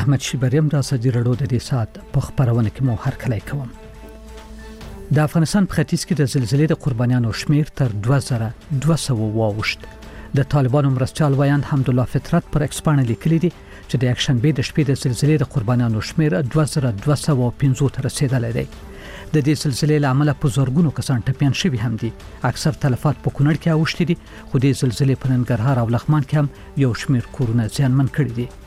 احمد شیبریم را سجی رډو د دې سات په خبرونه کې مو هرکلی کوم. د افغانستان په ختیځ کې د زلزلې د قربانیانو شمیر تر 2200 واوښت. د طالبانو مرستيال ویاند حمدالله فطرت پر ایکس باندې لیکلي دي چې د اکشنبه د شپې د زلزلې د قربانیانو شمیر 2215 ته رسیدلی دی. د دې زلزلې له امله په زورګونو کسان ټپيان شوي هم دي. اکثر تلفات په کونړ کې اوښتي دي، خو د زلزلې په ننګرهار او لغمان کې هم یو شمیر کورونه زیانمن کړي دي.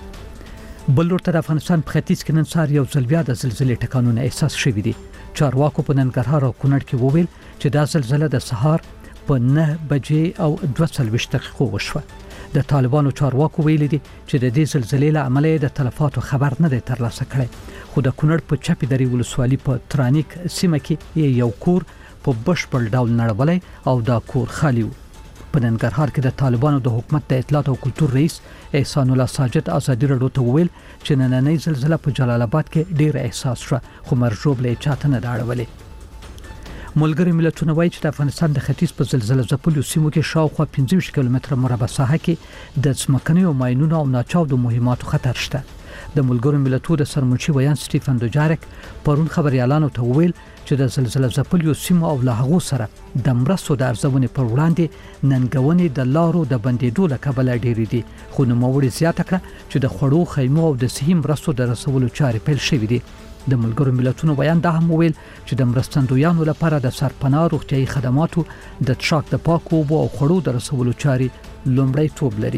بل ورته د افغانستان په ختیځ کې نن سهار یو ځل بیا د زلزلې ټکانونه احساس شوي دي. چارواکو په ننګرهار او کونړ کې وویل چې دا زلزلہ د سهار په 9 بجې او 22 دقیقو وشوه. د طالبانو چارواکو ویل دي چې د دې زلزلې له امله د تلفاتو خبر نه دی ترلاسه کړی، خو د کونړ په چپی درې ولسوالۍ په ترانیک سیمه کې یو کور په بشپړ ډول نړولای او دا کور خالی و. په ننګرهار کې د طالبانو د حکومت د اطلاعات او کلتور رئیس احسان الله ساجد ازادي رډو ته ویل چې نننۍ زلزلہ په جلال آباد کې ډیر احساس شو، خو مرجوب له چاته نه داړولې. ملګری ملتونه وایي چې د افغانستان د ختیځ په زلزلہ ځپلو سیمو کې شاوخوا 25 کیلومتره مربع ساحه کې د ځمکنیو ماینونو او ناچاودو مهماتو خطر شته. د ملګرو ملتونو د سرمنشي ویان سټیفن دوجارک پرون خبريالانو ته ویل چې د زلزلہ ځپلو سیمو او لاهغو سره د مرستو د ارزونې پر وړاندې ننګونې د لارو د بندیدو له کبله ډېری دي، خو نوموړي زیاته کړه چې د خړو خیمو او د صحي مرستو د رسولو چارې پیل شوې دي. د ملګرو ملتونو بیان دا هم ویل چې د مرستندویانو لپاره د سرپناه روغتيایي خدماتو د ټراک د پاکو او خړو د رسولو چارې لومړی توب لري.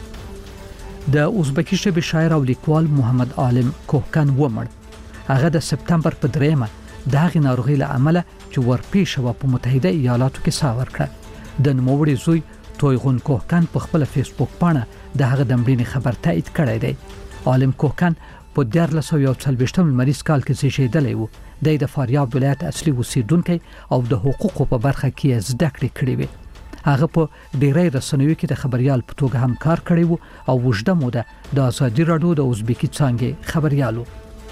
د ازبکی ژبې شاعر او لیکوال محمد عالم کوهکن ومړ. هغه د سپتمبر په 3 د هغې ناروغۍ له امله چې ورپېښه و په متحده ایالاتو کې ساه ورکړه. د نوموړي زوی تویغون کوهکن په خپل فیسبوک باندې د هغه د مړینې خبر تایید کړی دی. عالم کوهکن په 1940 لمریز کال کې زیږیدلی و. د فاریاب ولایت اصلي اوسیدونکی او د حقوقو په برخه کې زده کړې کړې وې. هغه په ډیری رسنیو کې د خبريال په توګه هم کار کړی و او وژده موده د ازادي رادیو د ازبکی څانګې خبريالو.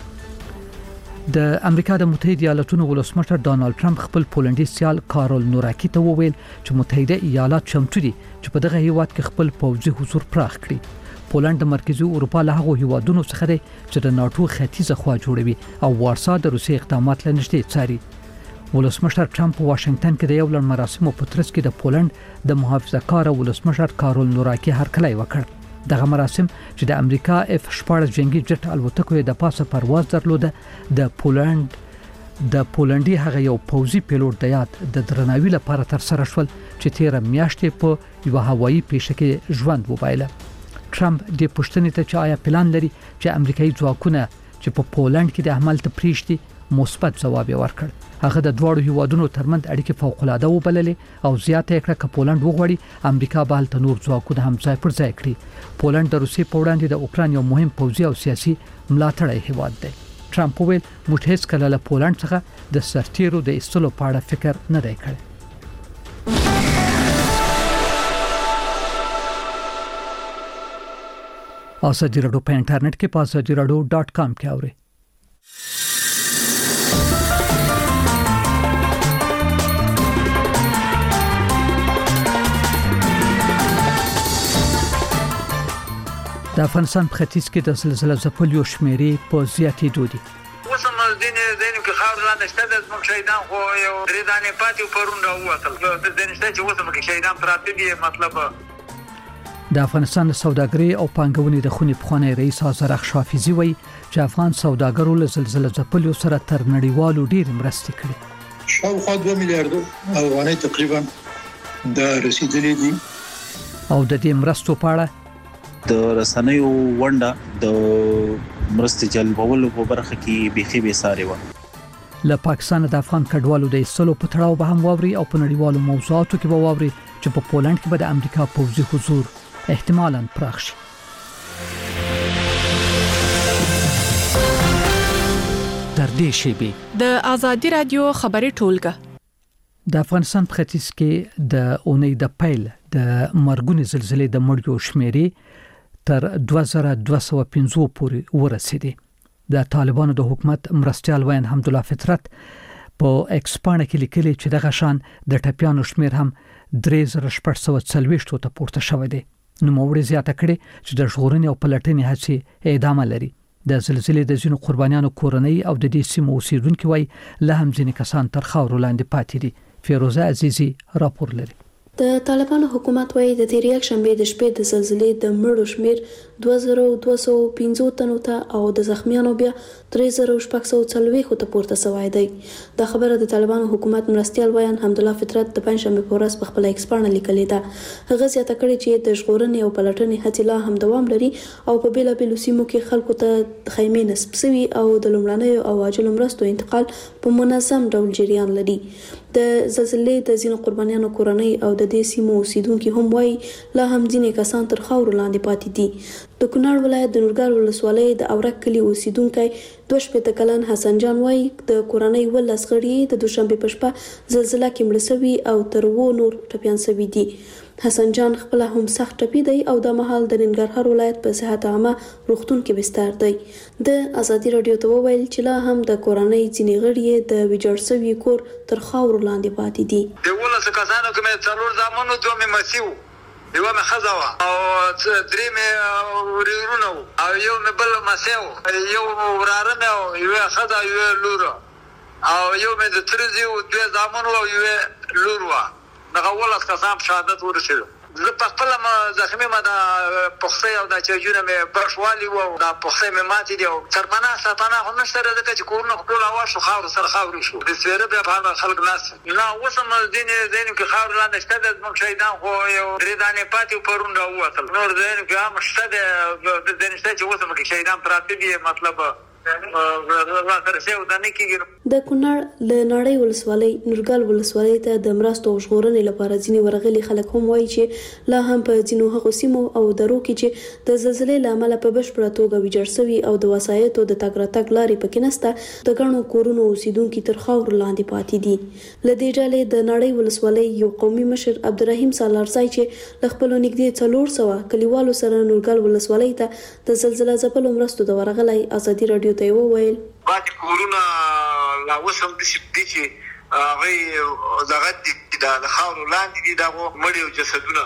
د امریکا د متحده ایالاتونو ولسمشر ډانلډ ټرمپ خپل پولندي سیال کارول نوراکی ته وویل چې متحده ایالات چمتو دي چې په دغه هیواد کې خپل پوځي حضور پراخ کړي. پولند د مرکزی اروپا له هغو هیوادونو څخه دی چې د ناتو ختیځه خوا جوړوي او وارسا د روسي اقدامات له نږدې څاري. ولسمشر ټرمپ په واشنگټن کې د یو لړ مراسمو په ترڅ کې د پولند د محافظه‌کار ولسمشر کارول نوراکی هرکلی وکړ. دغه مراسم چې د امریکا F-14 جنگي جټ الوتکو د پاسه پرواز درلوده د پولندي هغه یو پوځي پیلوټ د یاد د درناوي لپاره تر سره شول چې 13 میاشتې په یو هوایي پیښه کې ژوند وبایله. ټرمپ د پښتنې ته چې آیا پلان لري چې امریکایي ځواکونه چې په پولند کې د عمل ته پریشتي مثبت ځواب ورکړ. هغه د دوړو هیوادونو ترمنځ اړیکې فوق العاده وبللې او زیاته کړه چې پولند وغوړي امریکا به هلته نور ځواکونه هم ځای پر ځای کړي. پولند د روسي په وړاندې د اوکران یو مهم پوځي او سیاسي ملاتړی هیواد دی. ټرمپ وویل موږ هیڅ کله له پولند څخه د سرتیرو د ایستلو په اړه فکر نه دی کړی. ازادي رادیو په انټرنیټ کې په azadiradio.com کې اورئ. د افغانستان په ختیځ کې د زلزلہ ځپلو شمیرې په زیاتېدو دي. اوس هم دینه کې خاور را نشته د زموږ شهیدان خو یو درې دانې پاتې پرون راووتل. د نشته چې اوس هم کې شهیدان پراته دي. مطلب د افغانستان سوداګري او پانګونې د خونې پخوانی رئیس آذر شافیزی وایي چې افغان سوداګرو له زلزلہ ځپلو سره تر نړیوالو ډېر مرستې کړې. شاوخوا 2 میلیارډ افغانۍ تقریبا د رسیدلې دي. او د دې مرستو په اړه د رسنیو ونډه د مرستې جلبولو په برخه کې بيخي به ساري و. له پاکستان د افغان کډوالو د ایستلو په تړاو به هم واوري او په نړیوالو موضوعاتو کې به واوري چې په پولند کې به د امریکا پوځي حضور احتمالاً پراخ شي. تر دې شی د ازادي رادیو خبري ټولګه د افغانستان په ختیځ کې د اونۍ د پیل د مرګونې زلزلې د مړیو شمیرې تر 2215 پورې ورسېدې. د طالبانو د حکومت مرستيال ویاند حمدالله فطرت په ایکس باندې کې لیکلي چې د غشان د ټپيانو شمیر هم 3440 ته پورته شوی دی. نو موږ زیاته کړې چې د ژغورنې او پلټنې هڅې ادامه لري. د زلزلې د ځینو قربانیانو کورنۍ او د دې سیمو اوسیدونکو وای له هم ځینې کسان تر خاورو لاندې پاتې دي. فیروزه عزیزی راپور لري. د طالبانو حکومت وايي د تیر یک شنبه د شپې د زلزلې د مړو شمیر 2215 تنو ته او د زخمیانو بیا 3640 ته پورته شوی دی. دا خبره د طالبانو حکومت مرستيال ویان حمدالله فطرت د پنځشنبه په ورځ په خپل ایکس باندې لیکلې ده. هغه زیاته کړې چې د ژغورنې او پلټنې هڅې لا هم دوام لري او په بیلابېلو سیمو کې خلکو ته خیمې نصب شوي او د لومړنیو او عاجلو مرستو انتقال په منظم ډول جریان لري. د زلزلې د ځینو قربانیانو کورنۍ او د دې سیمو اوسیدونکو هم وایي لا هم ځینې کسان تر خاورو لاندې پاتې دي. د کونړ ولایت د نورګل ولسوالۍ د اورک کلی اوسیدونکو 22 کلن حسن جان وایي د کورنۍ ولس غړي د دوشنبه په شپه زلزلہ کې مړ شوي او تر و نور ټپيان شوي دي. حسن جان خپل هم سخت ټپي دی او د مهال د ننګرهار ولایت په صحت عامه روغتون کې بستر دی. د ازادي رادیو ته وویل چې لا هم د کورنۍ ځینې غړي د ویجاړ شوي کور تر خاورو لاندې پاتې دي. د ولس کسانو کې مې څلور زامنو دوه مې مسیو یو مې خزاوه او درې مې ورورونه او یو مې بل مسیو یو وراره مې او یو خزا یو لور او یو مې د ترزي او دوه زامنو او یو لور و دغه ولس کسان شهادت ورسېدو. زه په خپل زخمي ما د پخې او د چاجونه مې برشوالي او د پخې مې ماتې دي او ترمنه ساتنه خو نشته راځي چې کورونه خپل اواز شو خاور سره خاور شو د سویره په هغه خلک ناس نه وسم دین کې خاور لاندې شته د موږ شهیدان خو یو درې دانې پاتې پرون راووتل نور دین کې هم شته د دنيشته چې وسم کې شهیدان پراته دي مطلب د کونړ له نړۍ ولسوالۍ نورګل ولسوالۍ ته د مرستو او ژغورنې لپاره ځینې ورغلي خلک هم وایي چې لا هم په ځینو هغو سیمو او درو کې چې د زلزلې له امله په بشپړه توګه ویجاړ شوي او د وسایطو د تګ راتګ لارې پکې نشته د ګڼو کورونو اوسیدونکي تر خاورو لاندې پاتې دي. له دې ډلې د نړۍ ولسوالۍ یو قومي مشر عبدالرحیم سالارزی چې له خپلو نږدې 400 کلیوالو سره نورګل ولسوالۍ ته د زلزلې ځپلو مرستو د ورغلي ازادي رادیو ته وویل باندې کورونا لا وسم د شپې چې هغه دغه د خاورو لاندې دي دغه مړی او جسدونه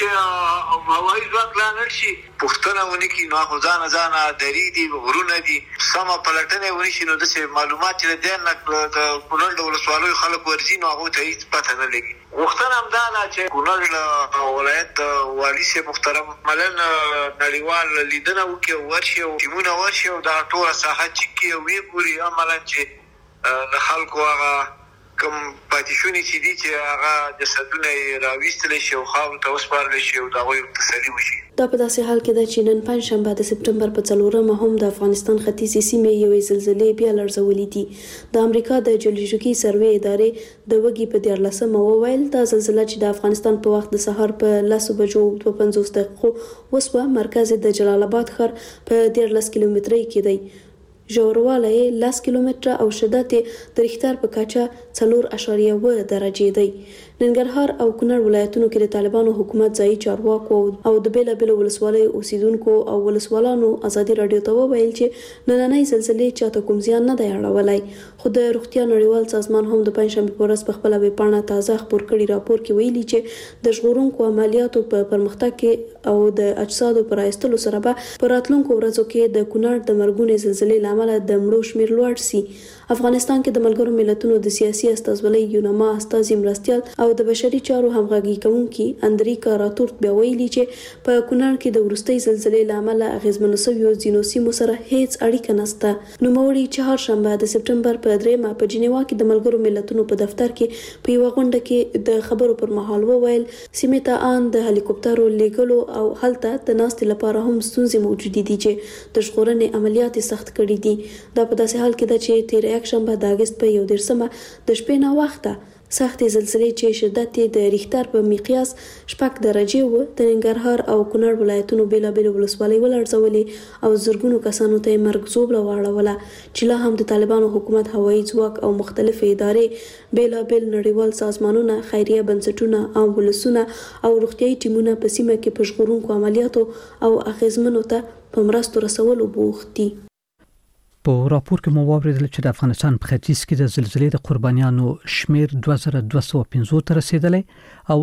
چې هوایي ځواک لاندې شي پښتنه ونی کې نو خو ځان درې دي غرونه دي سم پلټنه ونی شي نو د معلومات چې د کونړ د ولسوالۍ خلک ورځي نو هغه ته هیڅ پته نه لګي. وختونه هم دا چې کونړ ولایت والی سي محترم ملن نړیوال لیدنه وکي ورشي او ټیمونه ورشي او دا ټول ساحه چې وی ګوري عملاً چې د خلکو هغه کوم پاتیشونی چې دي چې هغه جسدونه راويستل شي او خاور ته وسپارل شي او دا وایي تسلی وشي. دا په داسې حال کې ده چې نن پنځشنبه د سپټمبر په 4مه هم د افغانستان ختیځې سیمې یوې زلزلې بیا لړزولې دي. د امریکا د جیولوژیکي سروې ادارې د وګي په 14مه وویل دا زلزلہ چې د افغانستان په وخت د سهار په 10:52 دقیقو وسوه مرکز د جلال آباد ښار په 13 کیلومترۍ کې دی. ژوروالی 10 کیلومتره او شدت د ریختر په کچه 4.1 درجه دی. ننګرهار او کونړ ولایتونو کې د طالبانو حکومت ځایي چارواکو او د بیلابېلو ولسوالۍ اوسیدونکو او ولسوالانو ازادي رادیو ته وویل چې نننۍ زلزلې چاته کوم زیان نه دی اړولی خو د روغتیا نړیوال سازمان هم د پنځشنبه په ورځ په خپله ویبپاڼه تازه خپور کړي راپور کې ویلي چې د ژغورونکو عملیاتو په پرمختګ کې او د اجسادو پر ایستلو سره به په راتلونکو ورځو کې د کونړ د مرګونې زلزلې له امله د مړو شمیر لوړ شي. افغانستان کې د ملګرو ملتونو د سیاسي استازولۍ یونما استازي مرستيال او د بشري چارو همغږي کوونکي اندریکا راتورت بیا ویلي چې په کونړ کې د ورستۍ زلزلې له امله اغیزمنو شویو ځینو سیمو سره هیڅ اړیکه نشته. نوموړي چهارشنبه د سپټمبر په 3مه په جنیوا کې د ملګرو ملتونو په دفتر کې په یو غونډه کې د خبرو پر مهال وویل سیمې ته ان د هلیکوپټرو لیږلو او هلته د ناستې لپاره هم ستونزې موجود دي چې د ژغورنې عملیات سخت کړي دي. دا په داسې حال کې ده چې تیر یک شنبه د اگست په 11مه د شپې نه وخته سختې زلزلې چې شدت د ریختر په مقیاس 6 درجه و د ننګرهار او کونړ ولایتونو بیلابېلو ولسوالۍ ولړزولې او زرګونو کسانو ته مرګ زوبله واړوله چې لا هم د طالبانو حکومت هوایي ځواک او مختلفې ادارې بیلابېل نړیوال سازمانونه خیریه بنسټونه او ولسونه او روغتیايي ټیمونه په سیمه کې په ژغورونکو عملیاتو او اغیزمنو ته په مرستو رسولو بوخت دي. په راپور کې مو واوریدل چې د افغانستان په ختیځ کې د زلزلې د قربانیانو شمیر 2215 ته رسیدلی او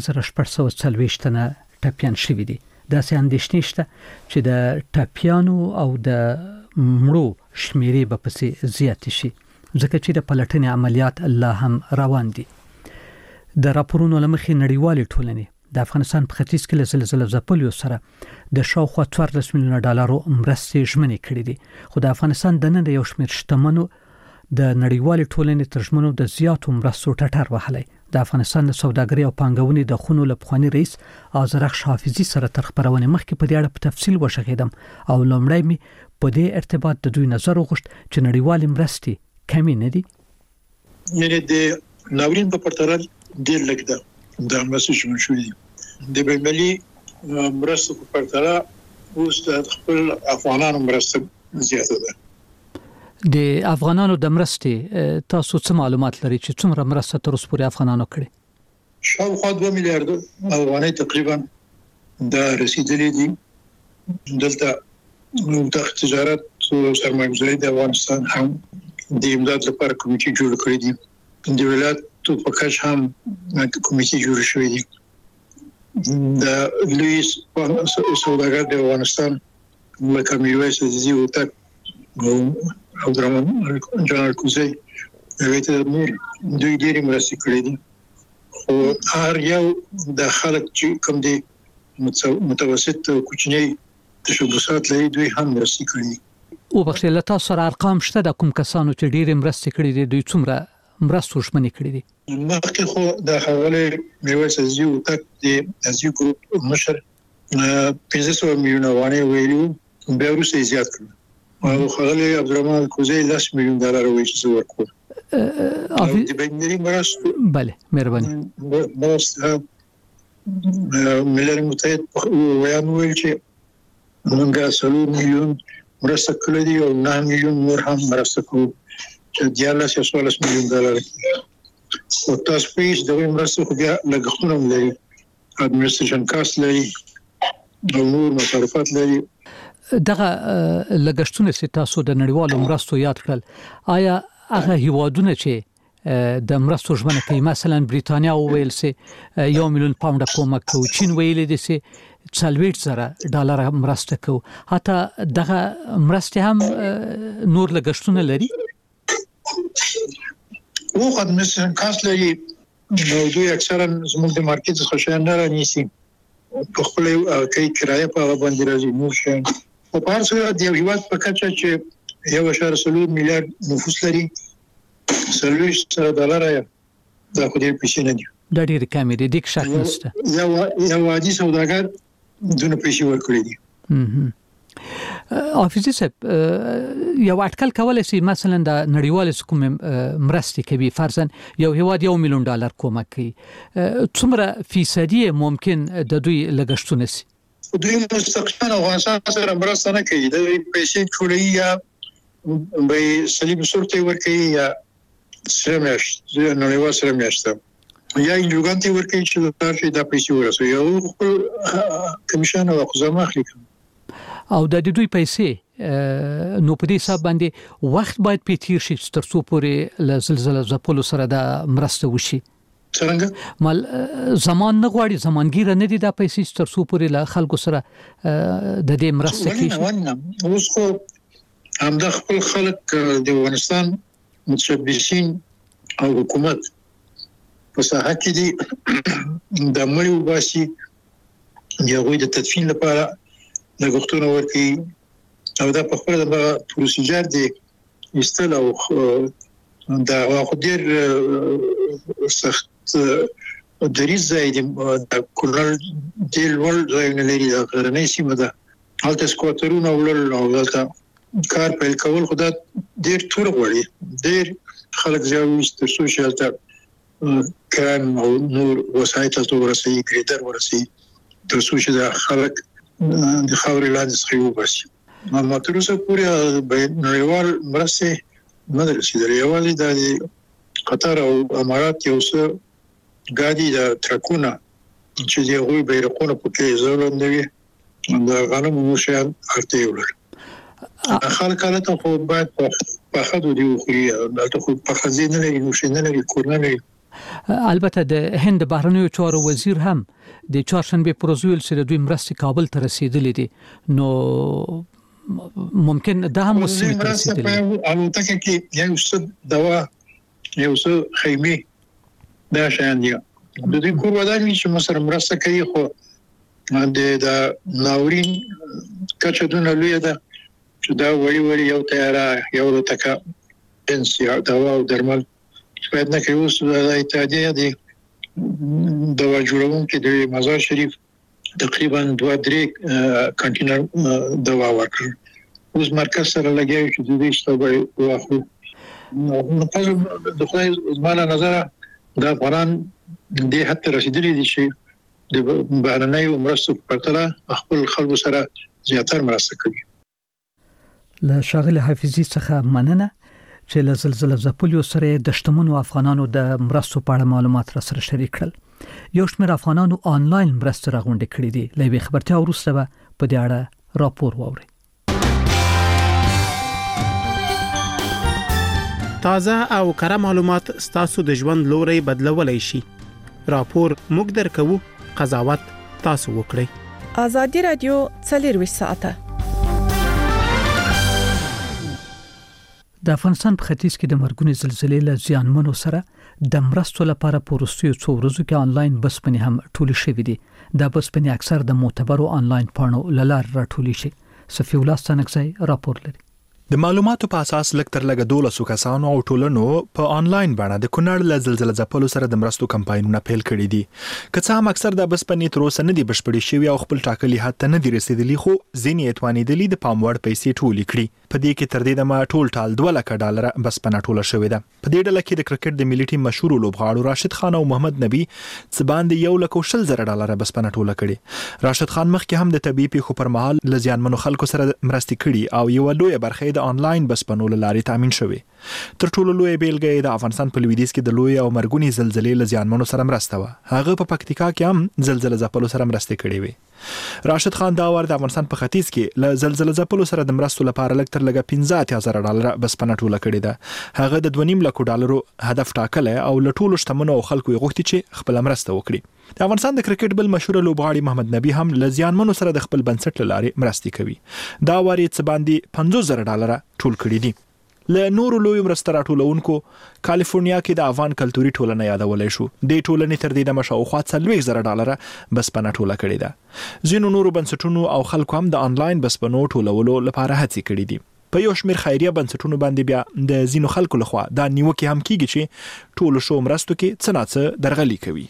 3640 تنه ټپيان شوي دي. داسې اندېښنې شته چې د ټپيانو او د مړو شمیرې به پسې زیات شي ځکه چې د پلټنې عملیات الله هم روان دي. د راپورونو لمخې نړیوالې ټولنې د افغانستان په ختیځ کې له زلزلې ځپلو سره د شاوخوا 14 میلیونه ډالرو مرستې ژمنې کړې دي. خو د افغانستان د نن یو شمېر شتمنو د نړیوالې ټولنې ترجمنو د زیاتو مرستو ټټر وهلی. د افغانستان د سوداګرۍ او پانګونې د خونو لپخوانی رئیس آذرخش حافظي سره تر خبرونه مخکې په دې اړه په تفصیل وشغیدم او لومړی می په دې ارتباط د دوی نظر وغوښت چې نړیوالې مرستې کمی نه دي. یعنی د ناورین په پرتله ډېر لږ ده د مرستې شمول شوې دي. د بین‌المللي مرستو په پرتله اوس د خپل افغانانو مرسته زیاته ده. د افغانانو د مرستې تاسو څه معلومات لري چې څومره مرسته تر اوسه پورې افغانانو کړې؟ شاوخوا 2 میلیارډ افغانۍ تقریبا د رسیدلې دي. دلته د تجارت او سرمایه‌گذاري د افغانستان هم د امداد لپاره کمیټې جوړ کړې دي. د ولایتو په کچه هم کمیټې جوړ شوې دي. د لویس سوداګر د افغانستان لکه میرویس عزیزي او تک عبدالرحمن جنرال کوزی هغه نور دوی ډېرې مرستې کړې دي. خو هر یو د خلک چې کوم دي متوسط کوچنی تشبثات لري دوی هم مرستې کړې. او بخښه لته سره ارقام شته د کوم کسانو چې ډېرې مرستې کړې دي دوی څومره مرستو ژمنې کړې دي؟ مخکې خو د حواله میرویس عزیزي او تک د عزیزي ګروپ مشر 500 میلیونه افغانۍ ویلو بیا وروسته زیات کړ او خغلی عبدالرحمن کوزی 10 میلیون ډالر ویل ورکړ. او د بین‌المللي مرستو بله مهرباني مرسته ملل متحد ویان ویل چې موږ 3 میلیون مرسته کړې دي او 9 میلیون نور هم مرسته کوو چې 14 میلیون ډالر. او تاسو پیښ د مرستو خو بیا لګښتونه لري، اډمنستریشن کاست لري او نور مصارفات لري. دغه لګښتونه چې تاسو د نړیوالو مرستو یاد کړل، آیا هغه هیوادونه چې د مرستو ژمنه کوي مثلا بریتانیا وویل سي 1 میلیون پاونډ کومک کوي، چین ویل دي سي 40,000 ډالر مرسته کوي، حتی دغه مرستې هم نور لګښتونه لري. او اډمنستریشن کاست لري نو دوی اکثرا زموږ د مارکیټ څخه شان نه رانیسي، په خپل کوي کرایه په باندې راځي نور شي. او په هر صورت د هیواد په کچه چې 1.3 میلیارډ نفوس لري 40 ډالر دا خو ډېر پیسې نه دي، دا ډېر کم دي، د شک نشته. یو عادي سوداګر دونه پیسې ورکړي دي. حافظي صاحب یو اټکل کولای شي مثلا د نړیوال حکومت مرستې کوي، فرضاً یو هیواد 1 میلیون ډالر کومک کوي، څومره فیصدي ممکن د دوی لګښتونه سي؟ دوی مستقیما افغانستان سره مرسته نه کوي، د پیسې ټولې یا به صلیب صورت ورکوي یا سره میاشت نړیوال سره میاشت یا انجوګانتي ورکوي چې دا پیسې ورسوي او خپل کمیشن او خزانه اخلي. او د دوی پیسې نو په دې حساب باندې وخت باید په تیر شي تر څو پورې له زلزلې ځپلو سره د مرسته وشي. څنګه مال زمان نه غواړي، زمانګیر نه دي د پیسې تر څو پورې له خلکو سره د دې مرسته کیږي. اوس خو هم د خپل خلک د افغانستان متشبثین او حکومت په ساحه کې دي د مړو باسي یوه د تدفین لپاره لګښتونه ورکوي او دا په خپل د پروسیجر دی استل او دا خو ډېر سخت دریځ ځای دی، د کورنل ډېر لوړ ځایونه لري، د غرنۍ سیمه ده، هلته سکواټرونه وړل او دلته کار پیل کول خو دا ډېر تور غواړي، ډېر خلک ځای تر څو چې هلته کران او نور وسایط هلته ورسوي، ګریډر ورسوي تر څو چې دا خلک د خاورې لاندې څخه وباسي. اما تر اوسه پورې نړیوال مرستې نه ده رسېدلې. یوازې د قطر او امارات یو څه ګاډي د ټرکونه چې د هغوی بیرغونه پکې ځوړندوي د غنمو نور شیان هلته یې وړل. خلک هلته خو باید پاخه ډوډۍ وخوري، هلته خو پاخه ځای نه لري، نور شی نه لري، کور نه لري. البته د هند بهرنیو چارو وزیر هم د چهارشنبه پر ورځ ویل چې دوی مرستې کابل ته رسیدلې دي، نو ممکن دا هم وسیله مرسته په الوتکه کې یو څه دوا یو څه خیمه دا شان دي د دې کور ودانې چې مسره مرسته کوي خو د ناورین کچه دونه لوی ده چې دا وړي یو تیاره یو الوتکه پنسیا دوا او درمل باید نه کوي. اوس د اتحادیه دی دوا جوړونکي د مزار شریف تقریبا 2-3 کنټینر دوا ورکړ. اوس مرکز سره لګیږي چې د دې شتابه واخلو. نو په د خدای زمانه نظر دا افغانان دې حتی رسیدلي دي چې د بهرنۍ مرستو په پرتله خپل خلکو سره زیاتره مرسته کوي. له شاغله حافظي څخه مننه چې له زلزلې ځپلو سره د شتمنو افغانانو د مرستو په اړه معلومات را سره شریک کړل. یو شمېر افغانانو آنلاین مرسته راغونډې کړې دي. له یوې خبرتیا وروسته به په دې اړه راپور واورئ. تازه او کره معلومات ستاسو د ژوند لوري بدلولای شي. راپور موږ درکوو، قضاوت تاسو وکړئ. آزادي رادیو 24 ساعته. د افغانستان په ختیځ کې د مرګونې زلزلې له زیانمنو سره د مرستو لپاره په وروستیو څو ورځو کې آنلاین بسپنې هم ټولې شوې دي. دا بسپنې اکثر د معتبرو آنلاین پاڼو له لارې راټولې شي. صفي الله ستانکزی راپور لري. د معلوماتو په اساس لږ تر لږه 12 کسانو او ټولنو په آنلاین باندې د کونړ له زلزلې ځپلو سره د مرستو کمپاینونه پیل کړي دي. که څه هم اکثر د بسپنې تر اوسه نه دي بشپړې شوي او خپل ټاکلي حد ته نه دي رسیدلي، خو ځینې یې توانېدلي د پام وړ پیسې ټولې کړي. په دې کې تر دې دمه ټول ټال 2 لک ډالر بسپنه ټوله شوې ده. په دې ډله کې د کرکټ د ملي ټیم مشهور لوبغاړو راشد خان او محمد نبی څه باندې 1,20,000 ډالر بسپنه ټوله کړي. راشد خان مخکې هم د طبيعي پیښو پر مهال ل زیانمنو خلکو سره مرستې کړي او یو لوی برخه د آنلاین بسپنو لارې تامین شوی. تر ټولو لوی بیلګه د افغانستان په لویدیځ کې د لوی او مرګونی زلزلې ل زیانمنو سره مرسته و. هغه په پکتیکا کې هم زلزلې ځپلو سره مرستې کړې وي. راشد خان دا ور د افغانستان په ختیځ کې ل زلزلې ځپلو سره د مرستو لپاره لږ تر لږه 15,000 ډالر بسپنه ټوله کړې ده. هغه د 2.5 لک ډالر هدف ټاکلی او ل ټولو شتمنو خلکو یې غوښتي چې خپل مرسته وکړي. د افغانستان د کرکټ بل مشهور لوبغاړي محمد نبی هم ل زیانمنو سره د خپل بنسټ لارې مرستې کوي. دا ور یې څه باندې 50,000 ډالر ټول کړي دي. له نورو لوی مرسته راټولونکو کالیفورنیا کې د افغان کلتوري ټولنه یادولای شو. د ټولنې تر دې د مشاوخوا 40,000 ډالر بسپنه ټوله کړې ده. ځینو نورو بنسټونو او خلکو هم د آنلاین بسپنو ټولولو لپاره هڅې کړې دي. په یو شمېر خیریه بنسټونو باندې بیا د ځینو خلکو لخوا دا نیوکه هم کیږي چې ټولو شو مرستو کې څه ناڅه درغلي کوي.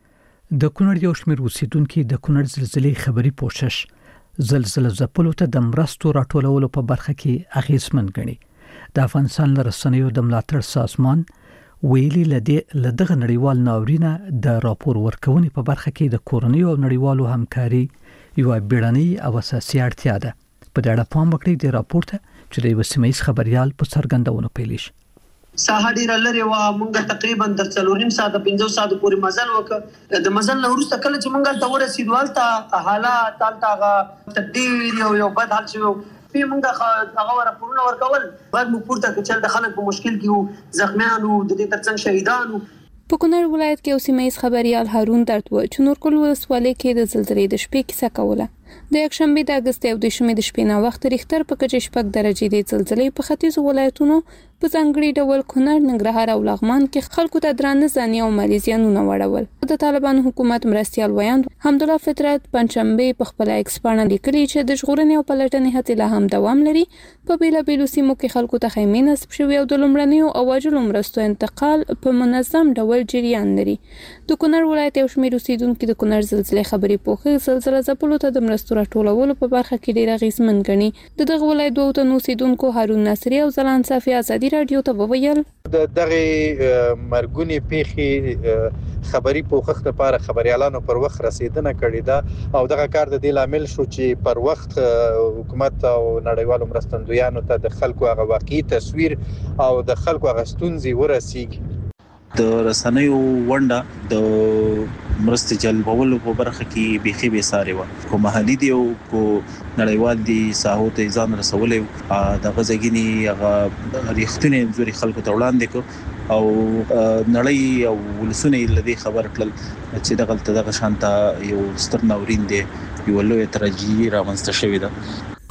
د کونړ یو شمېر اوسیدونکو د کونړ زلزلې خبري پوښښ زلزلې ځپلو ته د مرستو راټولولو په برخه کې اغیزمن ګڼي. د افغانستان لرسنیو د ملاتړ سازمان ویلي لدغه نړیوال ناورینه د راپور ورکونې په برخه کې د کورنۍ او نړیوالو همکاري یو بیړنۍ او اساسي اړتیا ده. په دې اړه پام وکړئ د راپور ته چې د وسیمایي خبريال په څرګندونو پیلیش. ساحه ډیره لري و مونږ تقریبا در 4 ساعت 5 ساعت پورې مزل وکړ. د مزل نه وروسته کله چې مونږ ته ورسېدو هلته حالات هلته تدبیر یو بد حال شو. په مونږ هغه راپورونه ورکول بعد مو پورته کچل د خلک په مشکل کې زخمیانو د دې ترڅنګ شهیدانو. په کونړ ولایت کې اوسیمایي خبريال هارون درت و چې نورکل ولسوالۍ کې د زلزلې د شپې کیسه کوله. د یکشنبه د اگست 18 د شپې نه وخت ریختر په کچې شپږ درجې د زلزلې په ختیځ ولایتونو په ځانګړي ډول کونړ، ننګرهار او لغمان کې خلکو ته درانه ځاني او مالي زیانونه وړول. د طالبان حکومت مرستيال ویاند حمدالله فطرت پنځشنبه په خپل ایکس باندې لیکلي چې د ژغورنې او پلټنې هڅې لا هم دوام لري. په بیلابیلو سیمو کې خلکو ته خیمې نصب شوي او د لومړنیو اواجلو مرستو انتقال په منظم ډول جریان لري. د کونړ ولایت یو شمېر اوسیدونکو د کونړ زلزلې خبري پوښښ زلزلې ځپلو ته د مرستو راټولولو په برخه کې ډېر اغیزمن ګڼي. دغه ولایت دوه تنو اوسیدونکو هارون ناصری او زلان صافی آزادي رادیو ته وویل دغه مرګونی پیخي خبري پوښښ لپاره خبريالانو پر وخت رسیدنه کړې ده او دغه کار د دې لامل شو چې پر وخت حکومت او نړیوالو مرستندویانو ته د خلکو هغه واقعي تصویر او د خلکو هغه ستونزې ورسیږي. د رسنیو ونډه د مرستې جلبولو په برخه کې بيخي به ساري و. کو محلي دی او کو نړیوال دی ساحو ته ځان رسولې د غزګینی هغه ریښتینی زوري خلکو ته وړاندې کو او نړۍ او ولسونه لدی خبر کړل چې دغه شانته یو ستر ناورین دی یو لوی ترجیح رامنځته شوې ده.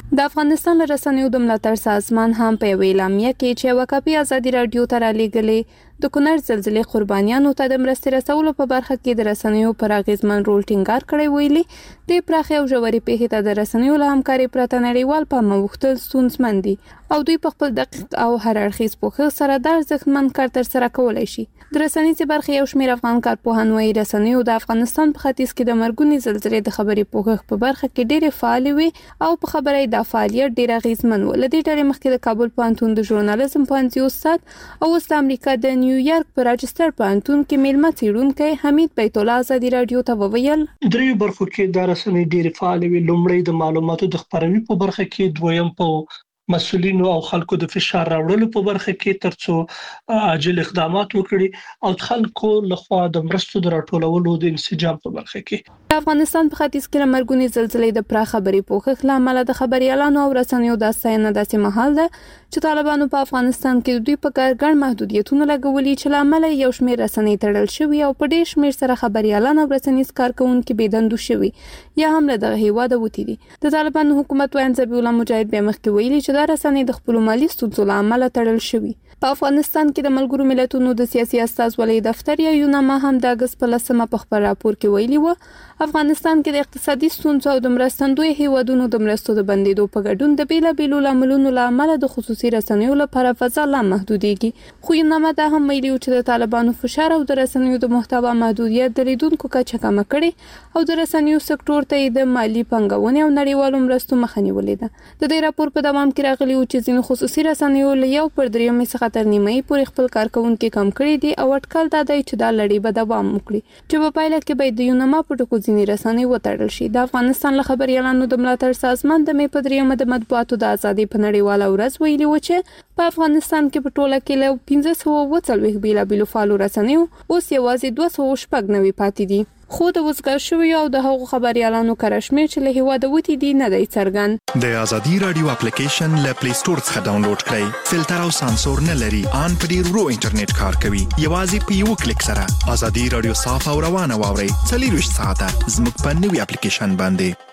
د افغانستان رسنیو د ملاتړ سازمان هم په اعلامیه کې چې وکافي ازادي رادیو ته رالیږلې د کونړ زلزلې قربانیانو ته د مرستې رسولو په برخه کې د رسنیو پر اغیزمن رول ټینګار کړی ویلي د پراخي او ژورې پیښې ته د رسنیو له همکاري پرته نړیوال پام غوښتل ستونزمن دي او دوی په خپل دقیق او هر اړخیز پوښښ سره د ارزښتمن کار ترسره کولی شي. د رسنیزې برخې یو شمېر افغان کارپوهان وايي رسنیو د افغانستان په ختیځ کې د مرګونې زلزلې د خبري پوښښ په برخه کې ډېرې فعالې وي او په خبره د فعالیت ډېر اغیزمن و. له دې ډلې مخکې د کابل پوهنتون د ژورنالیزم پوهنځي استاد او اوس د امریکا د نیویارک په راجستر پوهنتون کې میلمه څېړونکی حمید بیت الله ازادي رادیو ته وویل درې برخو کې د رسنۍ ډېرې فعالې وي. لومړی د معلوماتو د خپروي په برخه کې، دویم په مسؤلینو او خلکو د فشار راوړلو په برخه کې ترڅو عاجل اقدامات وکړي او خلکو لخوا د مرستو د راټولولو د انسجام په برخه کې. د افغانستان په ختیځ کې مرګونې زلزلې د پراخ خبري پوښښ لامل د خبريالانو او رسنیو د ستاینه داسې مهال ده چې طالبانو په افغانستان کې دوی په کار ګڼ محدودیتونه لګولي چې لامل یو شمېر رسنۍ تړل شوی او په ډېر شمېر سره خبريالان او رسنیز کارکونکو بېدندو شوی یا هم له دغه هیواده وتی دي. د طالبانو حکومت وایي ذبیح الله مجاهد به مخکې ویلي چې دا رسنۍ د خپل مالی ستونزو له امله تړل شوی. په افغانستان کې د ملګرو ملتونو د سیاسي استازولۍ دفتر یا یوناما هم د اگست په 10 په خبر راپور کې ویلي و افغانستان کې د اقتصادي ستونزو او د مرستندوی هیوادونو د مرستو د بندیدو په ګډون د بیلابېلو لاملونو له امله د خصوصي رسنیو لپاره فضا لا محدودېږي. خو یوناما دا هم ویلي چې د طالبانو فشار او د رسنیو د محتوا محدودیت د لیدونکو کچه کمه کړي او د رسنیو سکتور ته د مالی پنګونې او نړیوالو مرستو مخه نیولې ده. د دې راپور په دوام کې راغلی و چې ځینې خصوصي رسنیو له 1/3 څخه تر نیمه پورې خپل کارکونکو کم کړي دي او اټکل دا دی چې دا لړۍ به دوام وکړي چې په پایله کې به د یوناما په ټکو ځینې رسنۍ وتړل شي. د افغانستان له خبريالانو د ملاتړ سازمان د مې په 3 د مطبوعاتو د ازادي په نړیواله ورځ ویلي و چې په افغانستان کې په ټوله کې له 1540 بیلابېلو فعالو رسنیو اوس یوازې 290 پاتې دي. خو د وزګار شوی او د هغو خبريالانو کرشمیر چې له هیواده وتی دي نه دی څرګند. د ازادي رادیو اپلیکیشن له پلی سٹور څخه ډاونلوډ کړئ. فلټر او سانسور نه لري، ان په ډیر ورو انټرنیټ کار کوي. یوازې په یو کلیک سره ازادي رادیو صاف او روانه واورئ. 24 ساعته زموږ په نوې اپلیکیشن باندې.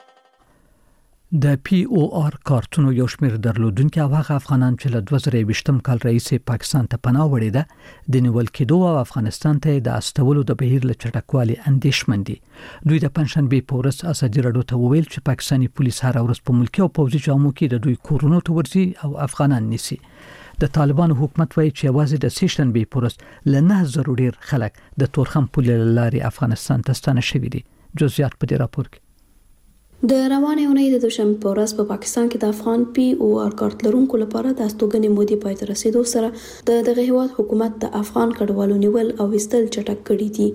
د پی او آر کارتونو یو شمېر درلودونکو او هغه افغانان چې له 2020 کال رئیس پاکستان ته پناه وړي ده د نیول کېدو او افغانستان ته د استولو د بهیر له چټکوالي اندېښمن دي. دوی د پنځشنبه په ورځ ازادي رادیو ته وویل چې پاکستاني پولیس هر ورځ په ملکی او پوځي جامو کې د دوی کورونو ته ورځي او افغانان نیسي. د طالبانو حکومت وایي چې یوازې د سیشنبه په ورځ له 9000 ډیر خلک د تورخم پولې لارې افغانستان ته ستانه شوي دي. جزئیات په دې راپور کې. د روانې اونۍ د دوشنبه په ورځ په پاکستان کې د افغان پی او آر کارت لرونکو لپاره د استوګنې مودې پای ته رسیدو سره دغه هیواد حکومت د افغان کډوالو نیول او وستل چټک کړي دي.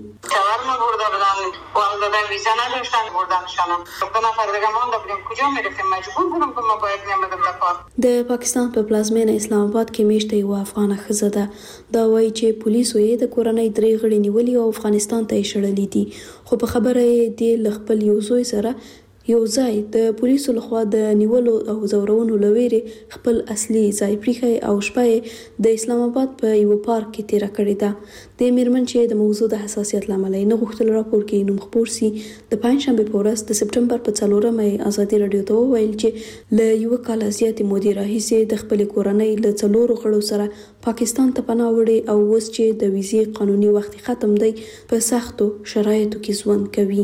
د پاکستان په پلازمینه اسلام آباد کې میشته یو افغان ښځه ده. دا وایي چې پولیسو یې د کورنۍ 3 غړي نیولي او افغانستان ته یې شړلي دي. خو په خبره یې د خپل یو زوی سره یو ځای د پولیسو لخوا د نیولو او زورونو لويري خپل اصلي ځای پریخي او شپه د اسلام آباد په یو پارک کې تیر کړی ده. د میرمن چې د موضوع د حساسیت لامل نه غوښتل راپور کې نوم خبر سي د پنځشنبه په ورځ د سپټمبر په 4مه ازادي رادیو ته ویل چې له یو کال زیات مودې راهیسې د خپل کورنۍ له 4 غړو سره پاکستان ته پناه وړي او اوس چې د ویزې قانوني وخت ختم دی په سختو شرایطو کې ژوند کوي.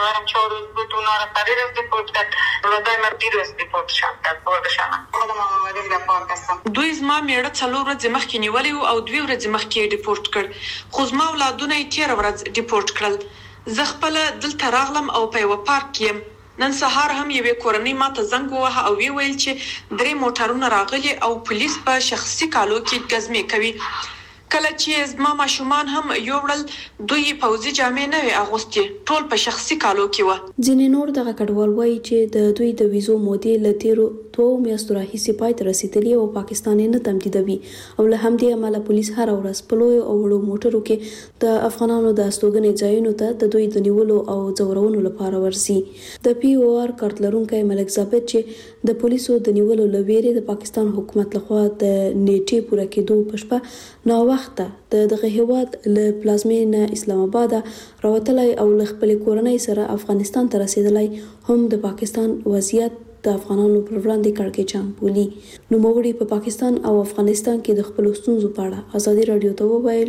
دوی زما میړه 4 ورځې مخکې نیولې او 2 ورځې مخکې ډیپورت کړ. خو زما اولادونه یې 13 ورځې ډیپورت کړل. زه خپل دلته راغلم او په یو پارک یم. نن سهار هم یوې کورنۍ ماته زنګ ووهه او ویل چې 3 موټرونه راغلي او پولیس په شخصي کالو کې ګزمې کوي. کله چې زما ماشومان هم یو وړل دوی پوځي جامې نه وي اغوستي، ټول په شخصي کالو کې و. ځینې نور دغه کډوال وایي چې د دوی د ویزو مودې له تیرو 2 میاشتو راهیسې پای ته رسیدلې او پاکستان نه تمدیدوي او له همدې امله پولیس هر ورځ په لویو او وړو موټرو کې د افغانانو د استوګنې ځایونو ته د دوی د نیولو او ځورونو لپاره ورسي. د پی او آر کارت لرونکي ملک ثابت چې د پولیسو د نیولو لویري د پاکستان حکومت لخوا د نیټې پوره کېدو په شپه نو وخت دغه هیواد له پلازمینه اسلام آباد راوتلای او له خپل کورنۍ سره افغانستان ته رسیدلای هم د پاکستان وضعیت د افغانانو پر وړاندې کړکېچن بولي. نوموړي په پاکستان او افغانستان کې د خپل ستونزو په اړه ازادي رادیو ته وویل: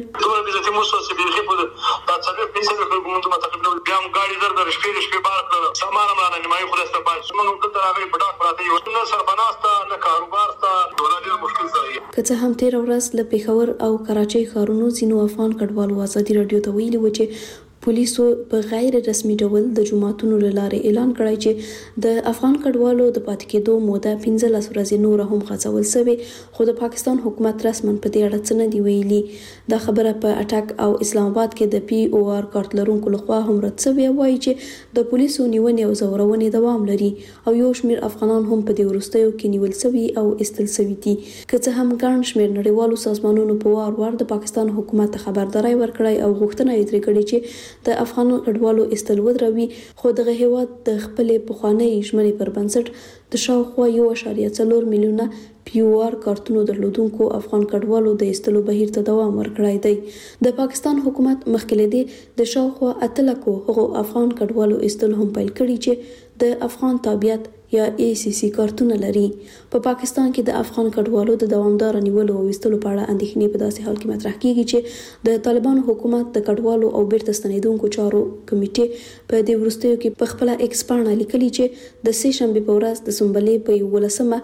که څه هم تیر ورځ له پېښور او کراچۍ ښارونو ځینو افغان کډوالو ازادي رادیو ته ویلي و چې پولیسو په غیر رسمي ډول د جماعتونو له لارې اعلان کړی چې د افغان کډوالو د پاتې کېدو موده 15 ورځې نور هم غځول شوې، خو د پاکستان حکومت رسماً په دې اړه څه نه دی ویلي. دا خبره په اټک او اسلام آباد کې د POR کارت لرونکو لخوا هم رد شوې، وایي چې د پولیسو نیونې او زورونې دوام لري او یو شمېر افغانان هم په دې وروستیو کې نیول شوي او ایستل شوي دي. که څه هم ګڼ شمېر نړیوالو سازمانونو په وار د پاکستان حکومت ته خبرداری ورکړی او غوښتنه یې ترې کړې چې د افغان کډوالو ایستل ودروي، خو دغه هیواد د خپلې پخوانۍ ژمنې پر بنسټ د شاوخوا 1.4 میلیونه POR کارتونو درلودونکو افغان کډوالو د ایستلو بهیر ته دوام ورکړی دی. د پاکستان حکومت مخکې له دې د شاوخوا 8 لکو هغو افغان کډوالو ایستل هم پیل کړي چې د افغان تابعیت یا ACC کارتونه لري. په پاکستان کې د افغان کډوالو د دوامدار نیولو او ایستلو په اړه اندېښنې په داسې حال کې مطرح کیږي چې د طالبانو حکومت د کډوالو او بیرته ستنېدونکو چارو کمیټې په دې وروستیو کې په خپل ایکس پاڼه لیکلي چې د سې شنبې په ورځ د سنبلې په 11مه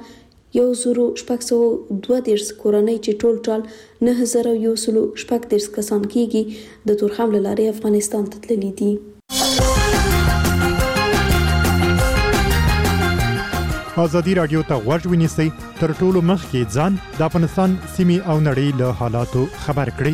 1632 کورنۍ چې ټول 9136 کسان کېږي د تورخم له لارې افغانستان ته تللي دي. ازادي رادیو ته غوږ ونیسئ، تر ټولو مخکې ځان د افغانستان سیمې او نړۍ له حالاتو خبر کړئ.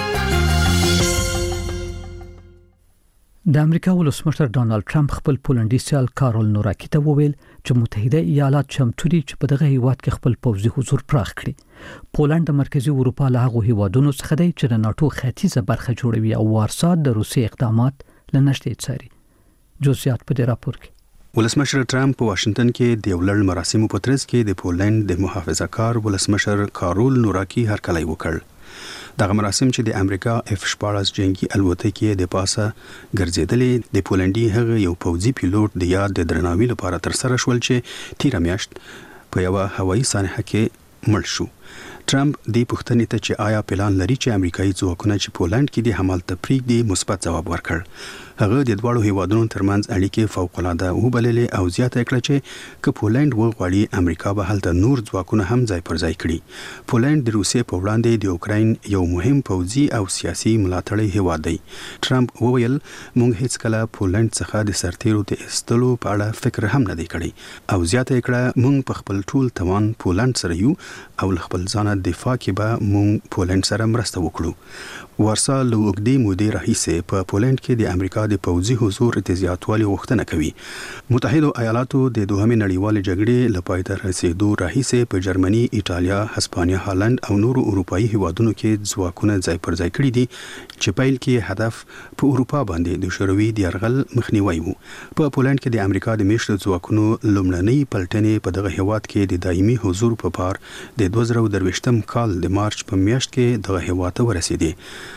د امریکا ولسمشر ډانلډ ټرمپ خپل پولنډي سیال کارول نوراکي ته وویل چې متحده ایالات چمتو دي چې په دغه هیواد کې خپل پوځي حضور پراخ کړي. پولند د مرکزی اروپا له هغو هیوادونو څخه دی چې د ناتو ختیځه برخه جوړوي او وارسا د روسي اقدامات لنشته څاري. جزئیات په دې راپور کې. ولسمشر ټرمپ په واشنگټن کې د ولړ مراسمو په ترڅ کې د پولند د محافظه‌کار ولسمشر کارول نوراکي هرکلی وکړ. دغه مراسم چې د امریکا F-14 جنگي الوتکې د پاسه ګرځیدلې د پولندي هغه یو پوځي پیلوټ د یاد د درناوي لپاره تر سره شول چې تیر میاشت په یو هوایي سانحه کې مړ شو. ټرمپ د پښتنې ته چې آیا پلان لري چې امریکایي ځواکونه چې پولند کې د حمل تفریق دی مثبت ځواب ورکړ. هغه د دواړو هیوادونو ترمنځ اړیکې فوق العاده وبللې او زیاته کړه چې که پولند وغواړي امریکا به هلته نور ځواکونه هم ځای پر ځای کړي. پولند د روسیې په وړاندې د اوکراین یو مهم پوځي او سیاسي ملاتړی هیواد دی. ټرمپ وویل موږ هیڅ کله پولند څخه د سرتیرو د ایستلو په اړه فکر هم نه دی کړی او زیاته کړه موږ په خپل ټول توان پولند سره یو او خپل ځان دفاع کې به موږ پولند سره مرسته وکړو. وارسا له اوږدې مودې راهیسې په پولند کې د امریکا د پوځي حضور د زیاتوالي غوښتنه کوي. متحده ایالاتو د دوهمې نړیوالې جګړې له پای ته رسیدو راهیسې په جرمني، ایټالیا، هسپانیا، هالند او نورو اروپایي هیوادونو کې ځواکونه ځای پر ځای کړي دي چې پیل کې هدف په اروپا باندې د شوروي د یرغل مخنیوي وو. په پولند کې د امریکا د میشتو ځواکونو لومړنۍ پلټنې په دغه هیواد کې د دایمي حضور په پار د 2023م کال د مارچ په میاشت کې دغه هیواد ته ورسېدي.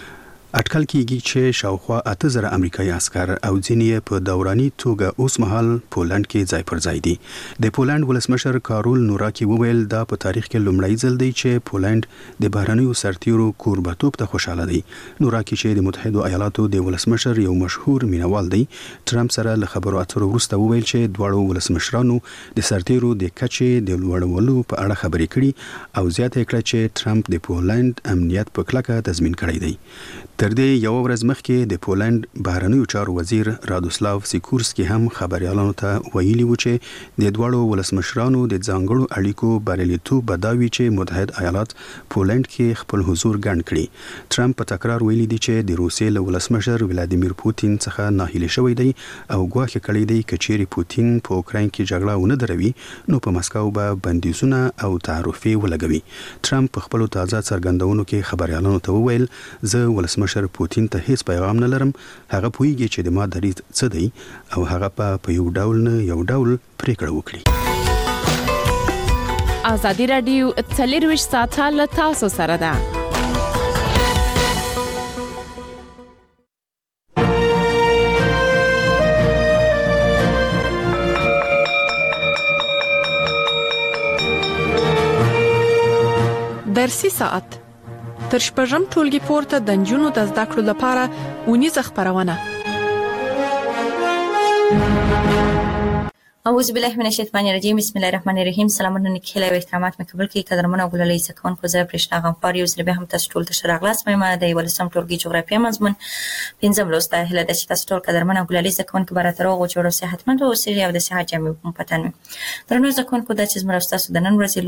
اټکل کېږي چې شاوخوا 8000 امریکایي عسكر او ځینې په دوراني توګه اوس مهال پولند کې ځای پر ځای دي. د پولند ولسمشر کارول نوراکي وویل دا په تاریخ کې لومړی ځل دی چې پولند د بهرنیو سرتیرو کوربتوب ته خوشاله دی. نوراکي چې د متحده ایالاتو د ولسمشر یو مشهور مینوال دی، ټرمپ سره له خبرو اترو وروسته وویل چې دواړو ولسمشرانو د سرتیرو د کچې د لوړولو په اړه خبرې کړي او زیاته کړه چې ټرمپ د پولند امنیت په کلکه تضمین کړی دی. تر دې یو ورځ مخکې د پولند بهرنیو چارو وزیر رادوسلاو سیکورسکي هم خبريالانو ته ویلي و چې د دوړو ولسمشرانو د ځانګړو اړیکو بریالیتوب بداوي چې متحد ایالات پولند کې خپل حضور ګڼ کړي. ټرمپ په تکرار ویلي دی چې د روسیې له ولسمشر ولادیمیر پوتین څخه ناهیلی شوی دی او ګواښ کړی دی چې چیرې پوتین په اوکراین کې جګړه ونه دروي نو په مسکو به بندیزونه او تعرفې ولګوي. ټرمپ په خپل تازه څرګندونو کې خبريالانو ته وویل زه ولسمشر پوتین ته هیڅ پیغام نه لرم، هغه پوهیږي چې د ما دریځ څه دی او هغه په یو ډول نه یو ډول پریکړه وکړي. ازادي رادیو 24 ساعته له تاسو سره ده. فارسی ساعت تر شپږم ټولګي پورته د نجونو د زده کړو لپاره ونیزه خبرونه. اعوذ بالله من الشیطان الرجیم. بسم الله الرحمن الرحیم. سلامونه نیکه او احترامات مکبل کی قدرمنه غوللې سکون کو زه پرشنا غفار یو زره به هم تاسو ټول ته شراغلاس مې د ولسم ټولګي جغرافیه مضمون پنځم لوسته هله د تاسو ټول قدرمنه غوللې سکون کو براتر او جوړو صحتمند او سری او د صحت جامع په پتن درنو سکون کو د چې مرستاسو د نن ورځې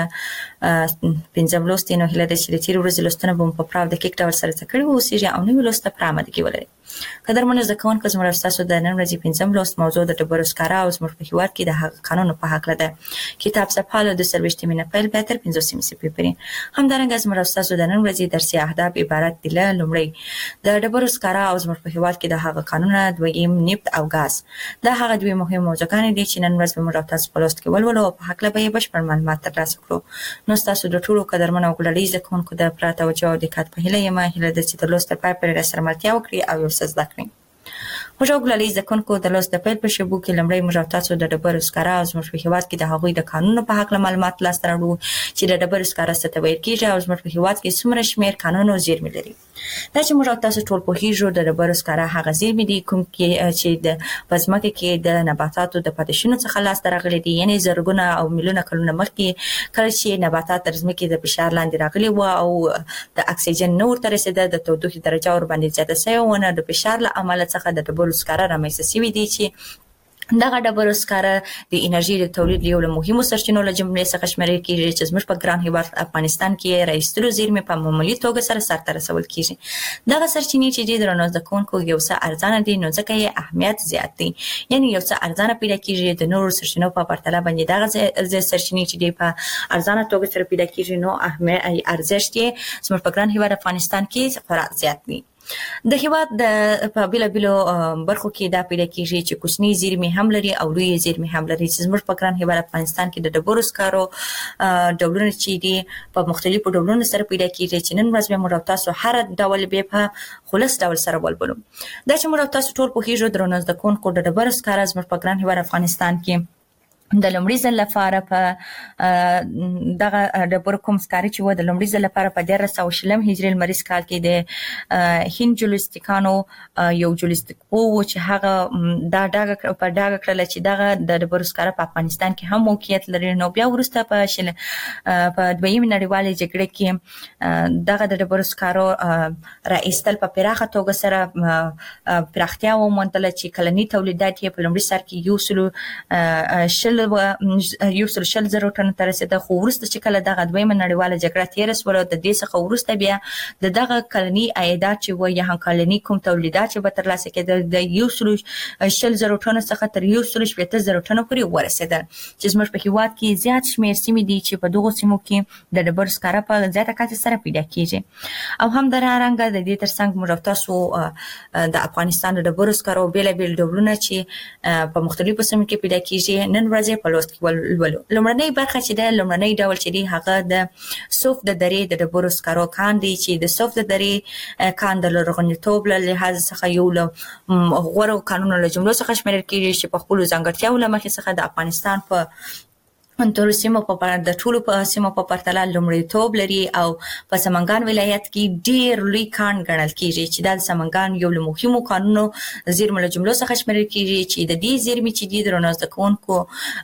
لوست پنځم لوست نو هله د چې تیر ورځې لوستنه بم په پراو د کیک ډول سره تکړه او سری او نو لوسته پرامه د کی ولري قدرمنه زکون کو مرستاسو د نن ورځې پنځم لوست موضوع د ډبرسکارا او زموږ په هیواد کې د قانون په حق لده کتاب صفحه د سروشت من فعل بهتر 500 سپیپرین همدارنګه از مرستاسو د نن ورځې درسي اهداف عبارت دي له لومړی د ډبرسکارا او زموږ په هیواد کې د هغه قانون دویم نفت او غاز دا هغه دوی مهم موضوعات دي چې نن ورځ به موږ تاسو په لوست کې ولولو په حق له به بشپړ معلومات ترلاسه کړو. نو تاسو د ټولو قدرمنو غوړلې ځکون کو د پراته او جو د کات په هله یمه هله د چې د لوست په پای سره ملتیا وکړي او یو څه زده کړئ. موږ غوړلې ځکون کو د لوست په پیل په شبو کې لمړی موږ تاسو د ډبرسکارا او زموږ په هیواد کې د هغوی د قانون په حق معلومات لاس ته راوړو چې د ډبرسکارا څه ته ویل کیږي او زموږ په هیواد کې څومره شمیر قانون او زیرمې لري. دا چې موږ تاسو ټول په هیجو د ډبرسکارا هغه زیرمې دي کوم چې د پزماکه کې د نباتاتو د پاتشونو څخه لاس ته راغلي دي یعنی زرګونه او میلیونه کلونه مخکې کله چې نباتات تر ځمکې د فشار لاندې راغلي و او د اکسیجن نور تر رسیده د تودوخې درجه ور باندې زیاته شوې و نه د فشار له امله څخه د ډبرسکارا رامنځته شوې دي چې دغه ډبرسکارا د انرژي د تولید یو له مهمو سرچینو له جملې څخه شمیرل کیږي چې زموږ په ګران هیواد افغانستان کې راایستلو زیرمې په معمولی توګه سره سرته رسول کیږي. دغه سرچینې چې د رنوز کوونکو یو څه ارزانه دي نو ځکه یې اهمیت زیات دی یعنی یو څه ارزانه پیدا کیږي د نورو سرچینو په پرتله باندې دغه سرچینې چې په ارزانه توګه سره پیدا کیږي نو اهمیت ارزښت یې زموږ په ګران هیواد افغانستان کې خورا زیات دی. د هیواد د په بیلابیلو برخو کې دا پیدا کیږي چې کوچنی زیرمې هم لري او لوی زیرمې هم لري چې زموږ په ګران هیواد افغانستان کې د ډبرسکارو ډولونه چې دي په مختلفو ډولونو سره پیدا کیږي چې نن ورځ به موږ تاسو هر ډول به په خلاص ډول سره ولولو. دا چې موږ تاسو ټول په هیجو درنو د کوونکو د ډبرسکارا زموږ په ګران هیواد افغانستان کې د لومړي ځل لپاره په دغه ډبر کوم سکاري چې و د لومړي ځل لپاره په 1300 هجري لمریز کال کې د هند جولستیکانو یو جولستیک وو چې هغه دا ډاګه په ډاګه کړل چې دغه د ډبرسکارا په افغانستان کې هم موقعیت لري. نو بیا ورسته په دویمه نړیوالې جګړه کې دغه د ډبرسکارو راایستل په پراخه توګه سره پراختیا وموندل چې کلنی تولیدات یې په لومړي سر کې یو سل زره ټن تر رسیده خو ورسته چې کله دغه دویمه نړیواله جګړه تیر سول د دې څخه ورسته بیا دغه کلنی عایدات چې و یا کلنی کوم تولیدات چې به تر لاسه کېدل د یو سل زره ټن څخه تر یو سل شپږ زره ټن پورې ورسېدل چې زموږ په هیواد کې زیات شمیر سیمې دي چې په دغه سیمو کې د ډبرسکارا په زیاته کچه سره پیدا کیږي او هم درارنګه د دې ترڅنګ موږ تاسو د افغانستان د ډبرسکارو بیلابیل ډولونه چې په مختلفو سیمو کې پیدا کیږي نن ورځ په لوست کې ولولو. لومړنۍ برخه چې د لومړنۍ ډول چې دی هغه د صوف د درې د ډبرسکارو کان دی چې د صوف د درې کان د لرغونتوب له لحاظ څخه یو له غوره قانونو له جملو څخه شمیرل کیږي چې په خپل ځانګړتیاو له مخې څخه د افغانستان په ټولو سیمو په د ټولو په سیمو په پرتله لومړیتوب لري او په سمنګان ولایت کې ډیر لوی کان ګڼل کیږي چې د سمنګان یو له مهمو قانونو زیرمو له جملو څخه شمیرل کیږي چې د دې زیرمې چې د روناز د کوونکو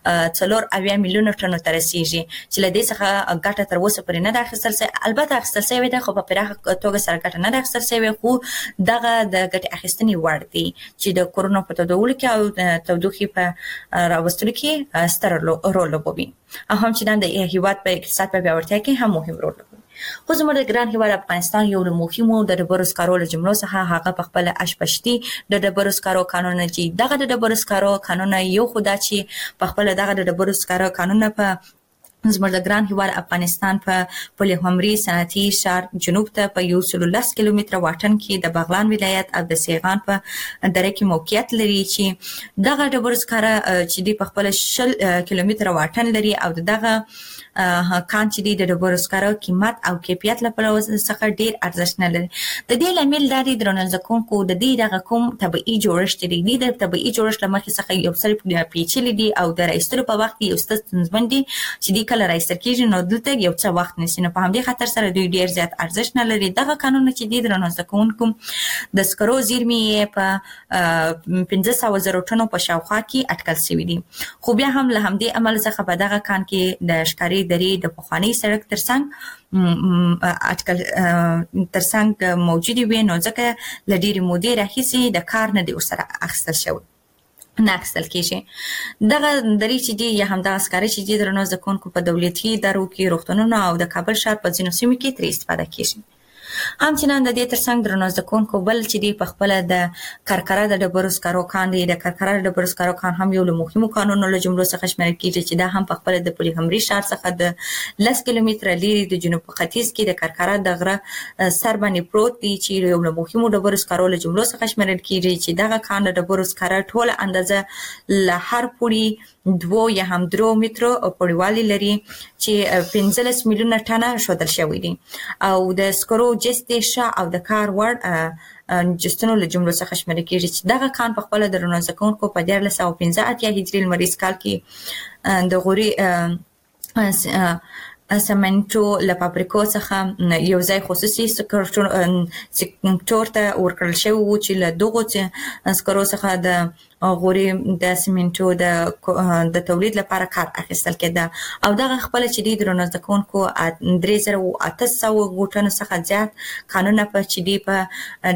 4 میلیونه ټنو تر رسیږي چې له دې څخه ګټه تر اوسه پورې نه ده اخیستل شوې. البته اخیستل شوې ده خو په پراخه توګه سره ګټه نه ده اخیستل شوې خو دغه د ګټې اخیستنې وړ دی چې د کورونو په تداول کې او تودوخې په راوستلو کې ستر رول لوبوي او هم چې د هیواد په اقتصاد په پیاوړتیا کې هم مهم رول لري. خو زموږ د ګران هیواد افغانستان یو له مهمو د ډبرسکارو له جملو څخه هغه په خپل اشپشتي د ډبرسکارو قانون چې دغه د ډبرسکارو قانون یو خدا چې په خپل دغه د ډبرسکارو قانون په زموږ د ګران هیواد افغانستان په پلهمري صنعتي ښار جنوب ته په 110 کیلومتره واټن کې د بغلان ولایت او د سیغان په دره کې موقعیت لري چې دغه ډبرسکارا چې د خپل 10 کیلومتره واټن لري او دغه کان چې د ډبرو سکرو قیمت او کیفیت لپاره څخه ډیر ارزښت نه لري. د دې لامل دا دی درنو ځکونکو د دې دغه کوم طبيعي جوړښت دی د طبيعي جوړښت لمخې څخه یو څه پیچلي دي او د راایستلو په وخت کې یو څه ستونزمن دي چې د کله راایستل کېږي نو دلته یو څه وخت نیسي. نو په همدې خاطر سره دوی ډیر زیات ارزښت نه لري. دغه قانون چې دی درنو ځکونکو د سکرو زیرمې په 1500 ټنو په شاوخوا کې اټکل شوی دي. خو بیا هم له همدې عمل څخه په دغه کان کې د ښکاری درې د پخوانی سړک ترڅنګ اټکل ترڅنګ موجود وي نو ځکه ل ډیرې مودې راهیسې د کار نه دی ورسره اخیستل شوی نه اخیستل کېږي. دغه درې چې دی یا هم دغه ښکاری چې دی درنو ځکونکو په دولتي ادارو کې روغتونونو او د کابل ښار په ځینو سیمو کې ترې استفاده کېږي. همچنان د دې ترڅنګ درنو ځکونکو بل چې دی په خپل د کرکره د ډبرو سکرو کان دی. د کرکره د ډبرو سکرو کان هم یو له مهمو قانونو له جملو څخه شمیرل کېږي چې دا هم په خپل د پولیهمري ښار څخه د 10 کیلومتره لري د جنوب ختیځ کې د کرکره د غره سر باندې پروت دی چې یو له مهمو ډبرو سکرو له جملو څخه شمیرل کېږي چې دغه کان د ډبرو سکرو ټول اندازه له هر پوړي 2 یا هم 3 مترو پوړیوالي لري چې 15 میلیونه ټنه شودل شوی دي او د سکرو جستې شا او د کار وړ جستنو له جملو څخه شمیرل کېږي چې دغه کان په خپل درنو ځکونکو په 1915 هجري لمریز کال کې د غوري سمنټو له فابریکو څخه یو ځای خصوصي سکتور ته ورکړل شوی و چې له دغه سکرو څخه د غوري د سمنټو د تولید لپاره کار اخیستل کېده او دغه خپل چې د درنو ځکونکو 3800 غوټنو څخه زیات قانون په چې دی په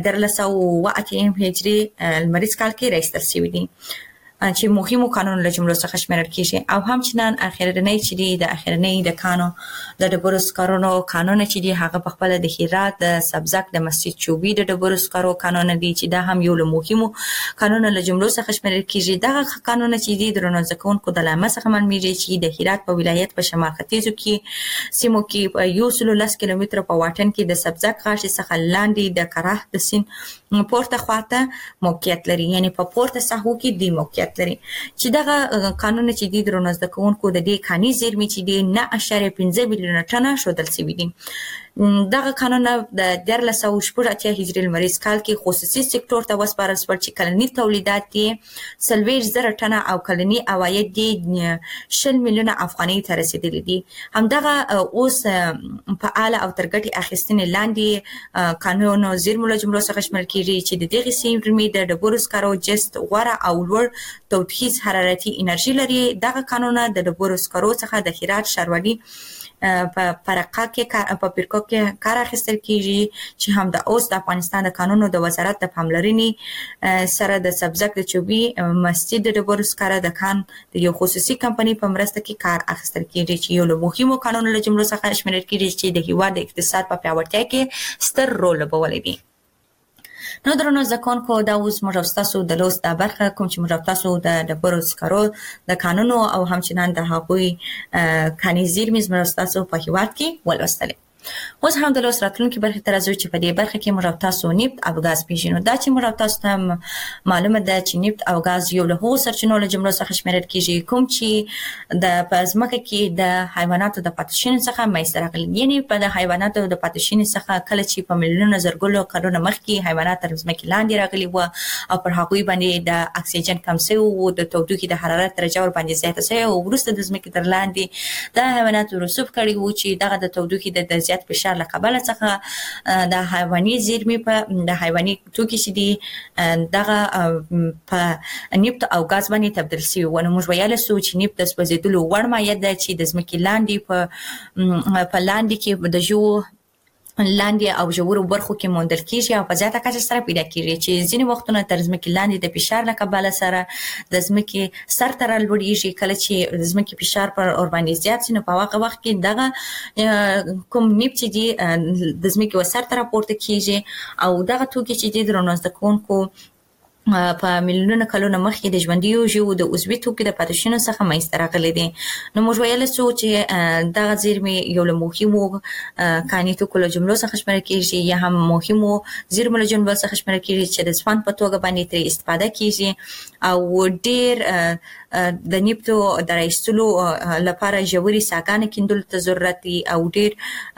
1308 هجري لمریز کال کې راایستل شوی دی چې مهمو قانون له جملو څخه شمیرل کېږي. او همچنان اخرنی چې دی د اخرنی د کانو د ډبرو سکرو قانون چې دی هغه په خپل د هرات د سبزک د مسجد چوبي د ډبرو سکرو قانون دی چې دا هم یو له مهمو قانون له جملو څخه شمیرل کېږي. دغه قانون چې دی درنو ځکونکو د لامه څخه معلومیږي چې د هرات په ولایت په شمال ختیځو کې سیمو کې په 110 کیلومتره په واټن کې د سبزک غاښ څخه لاندې د کراه د سین پورته خواته موقعیت لري یعنی په پورته ساحو کې دی موقعیت لري چې دغه قانون چې دی درنو ځکونکو د دې کاني زیرمې چې دی 9.15 میلیونه ټنه شودل شوی دي. دغه قانون د 1380 هجري لمریز کال کې خصوصي سکتور ته وسپارل شو چې کلنی تولیدات یې 40,000 ټنه او کلنی عواید یې 10 میلیونه افغانۍ ته رسیدلي دي. همدغه اوس په اعلی او ترګټي اخیستنې لاندې قانون زیرمو له جملو څخه شامل کیږي چې د دغه سیمې د ډبرو سکرو جست غوره او لوړ تودوخیز حرارتي انرژي لري. دغه قانون د ډبرو سکرو څخه د هرات ښاروالي په فرقه کې په فرقو کې کار اخیستل کیږي چې هم د اوس د افغانستان د قانونو د وزارت د پاملرنې سره د سبزک د چوبي مسجد د ډبرو سکرو د کان د یو خصوصي کمپنۍ په مرسته کې کار اخیستل کیږي چې یو له مهمو قانونو له جملو څخه شمیرل کیږي چې د هیواد د اقتصاد په پیاوړتیا کې ستر رول لوبولی دی. نو درنو ځکونکو دا اوس موږ تاسو د لوست د برخه کوم چې موږ تاسو د ډبرو سکرو د قانونو او همچنان د هغوی کاني زیرمې موږ تاسو په هیواد کې ولوستل. اوس هم د لوست راتلونکي برخه تر ازو چې په دې برخه کې موږ تاسو نفت او غاز پیژنو. دا چې موږ تاسو ته معلومه ده چې نفت او غاز یو له هغو سرچینو له جملو څخه شمیرل کیږي کوم چې د پزماکه کې د حیواناتو د پاتشین څخه مېسته راغلي. یعنی په د حیواناتو د پاتشین څخه کله چې په میلیونونو زرګونو کلونو مخکې حیوانات تر ځمکې لاندې راغلي و او پر هغوی باندې د اکسیجن کم شوی و د تودوخې د حرارت درجه ور باندې زیاته شوې او وروسته د ځمکې تر لاندې د حیواناتو رسوب کړي و چې دغه د تودوخې د زیات فشار له کبله څخه د حیواني زیرمې په د حیواني توکي چې دي دغه په نفت او غاز باندې تبدیل شوي و. نو موږ ویلی سو چې نفت د سوځېدلو وړ مایع ده چې د ځمکې لاندې په لاندې کې د ژوو لاندې او ژورو برخو کې موندل کیږي او په زیاته کچه سره پیدا کیږي چې ځینې وختونه تر ځمکې لاندې د فشار له کبله سره د ځمکې سر ته رالوړېږي. کله چې د ځمکې فشار پر اور باندې زیات شي نو په هغه وخت کې دغه کوم نفت چې دي د ځمکې و سر ته راپورته کیږي او دغه توکي چې دي درنو زدهکوونکو په میلیونونو کلونو مخکې د ژوندیو ژوو د عضوي توکو د پاتې شونو څخه منځته راغلي دي. نو موږ ویلی سو چې دغه زیرمې یو له مهمو کاني توکو له جملو څخه شمیرل کېږي یا هم مهمو زیرمو له جملو څخه شمیرل کېږي چې د سپند په توګه باندې ترې استفاده کېږي او ډېر د نفتو د راایستلو لپاره ژورې څاګانې کیندل ته ضرورت دي او ډیر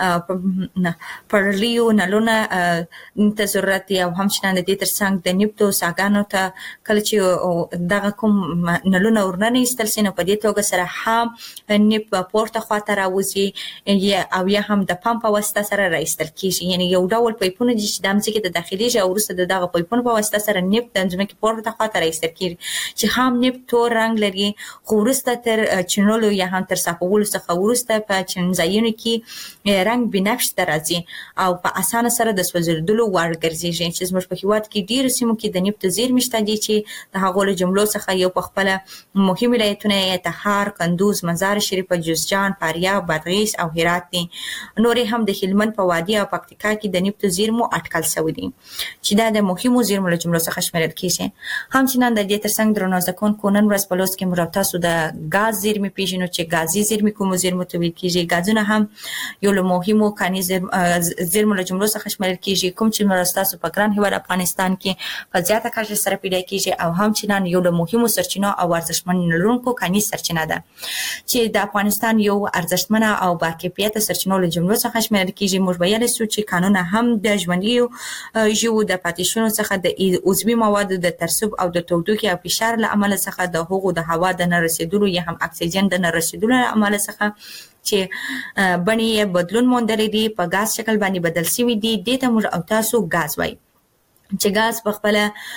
پرلیو نلونه ته ضرورت دي او همچنان د دې ترڅنګ د نفتو څاګانو ته کله چې دغه کوم نلونه ورننه ایستل سي نو په دې توګه سره هم نفت پورته خواته راوځي او یا هم د پمپ په واسطه سره راایستل کیږي. یعنی یو ډول پایپونه چې د ځمکې د داخلي او وروسته دغه پایپونو په واسطه سره نفت د ځمکې پورته خواته راایستل کیږي چې هم نفت تور رنگ لري خو وروسته تر چینولو یا هم تر صفولو څخه وروسته په چینځایونو کې رنگ بنفش راځي او په اسانه سره د سوځیدلو وړ ګرځي چې زموږ په هیواد کې ډیر سیمو کې د نفت زیرمې شته دي چې د هغو له جملو څخه یو په خپل مهم ولایتونه یې تخار، کندوز، مزار شریف، جوزجان، فاریاب، بادغیس او هرات دي. نورې هم د هلمند په وادي او پکتیکا کې د نفت زیرمو اټکل شوی دي چې دا د مهمو زیرمو له جملو څخه شمیرل کیږي. همچنان د دې ترڅنګ درنو زکونکو نن ورځ په لوست کې موږ تاسو د غاز زیرمې پیژنو چې غازي زیرمې کوم زیرمو ته ویل کیږي. غازونه هم یو له مهمو کاني زیرمو له جملو څخه شمیرل کیږي کوم چې موږ تاسو په ګران هیواد افغانستان کې په زیاته کچه سره پیدا کیږي او همچنان یو له مهمو سرچینو او ارزښتمن لرونکو کاني سرچینه ده چې د افغانستان یو ارزښتمن او باکیفیت سرچینو له جملو څخه شمیرل کیږي. موږ ویل سو چې قانون هم د ژوندۍ ژوو د پاتې څخه د عضوي موادو د ترسب او د تودوخې او فشار له امله څخه د هغو د هوا د نه رسیدلو یا هم اکسیجن د نه رسیدلو له امله څخه چې بڼې بدلون موندلی دي په غاز شکل باندې بدل شوي دي. دې ته موږ او تاسو غاز وایي چې غاز په خپل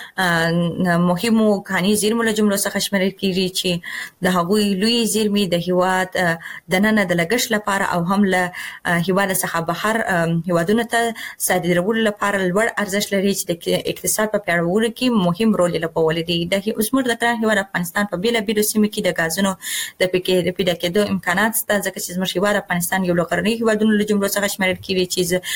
مهمو کاني زیرمو له جملو څخه شمیرل کیږي چې د هغوی لوی زیرمې د هیواد د نن د لګښت لپاره او هم له هیواد څخه بهر هیوادونو ته صادرولو لپاره لوړ ارزښت لري چې د اقتصاد په پیاوړتیا کې مهم رول لوبولی دی. د اوسمر د ګران هیواد افغانستان په بیلابیلو سیمو کې د غازونو د پیدا کېدو امکانات شته ځکه چې زموږ هیواد افغانستان یو له غرنیو هیوادونو له جملو څخه شمیرل کیږي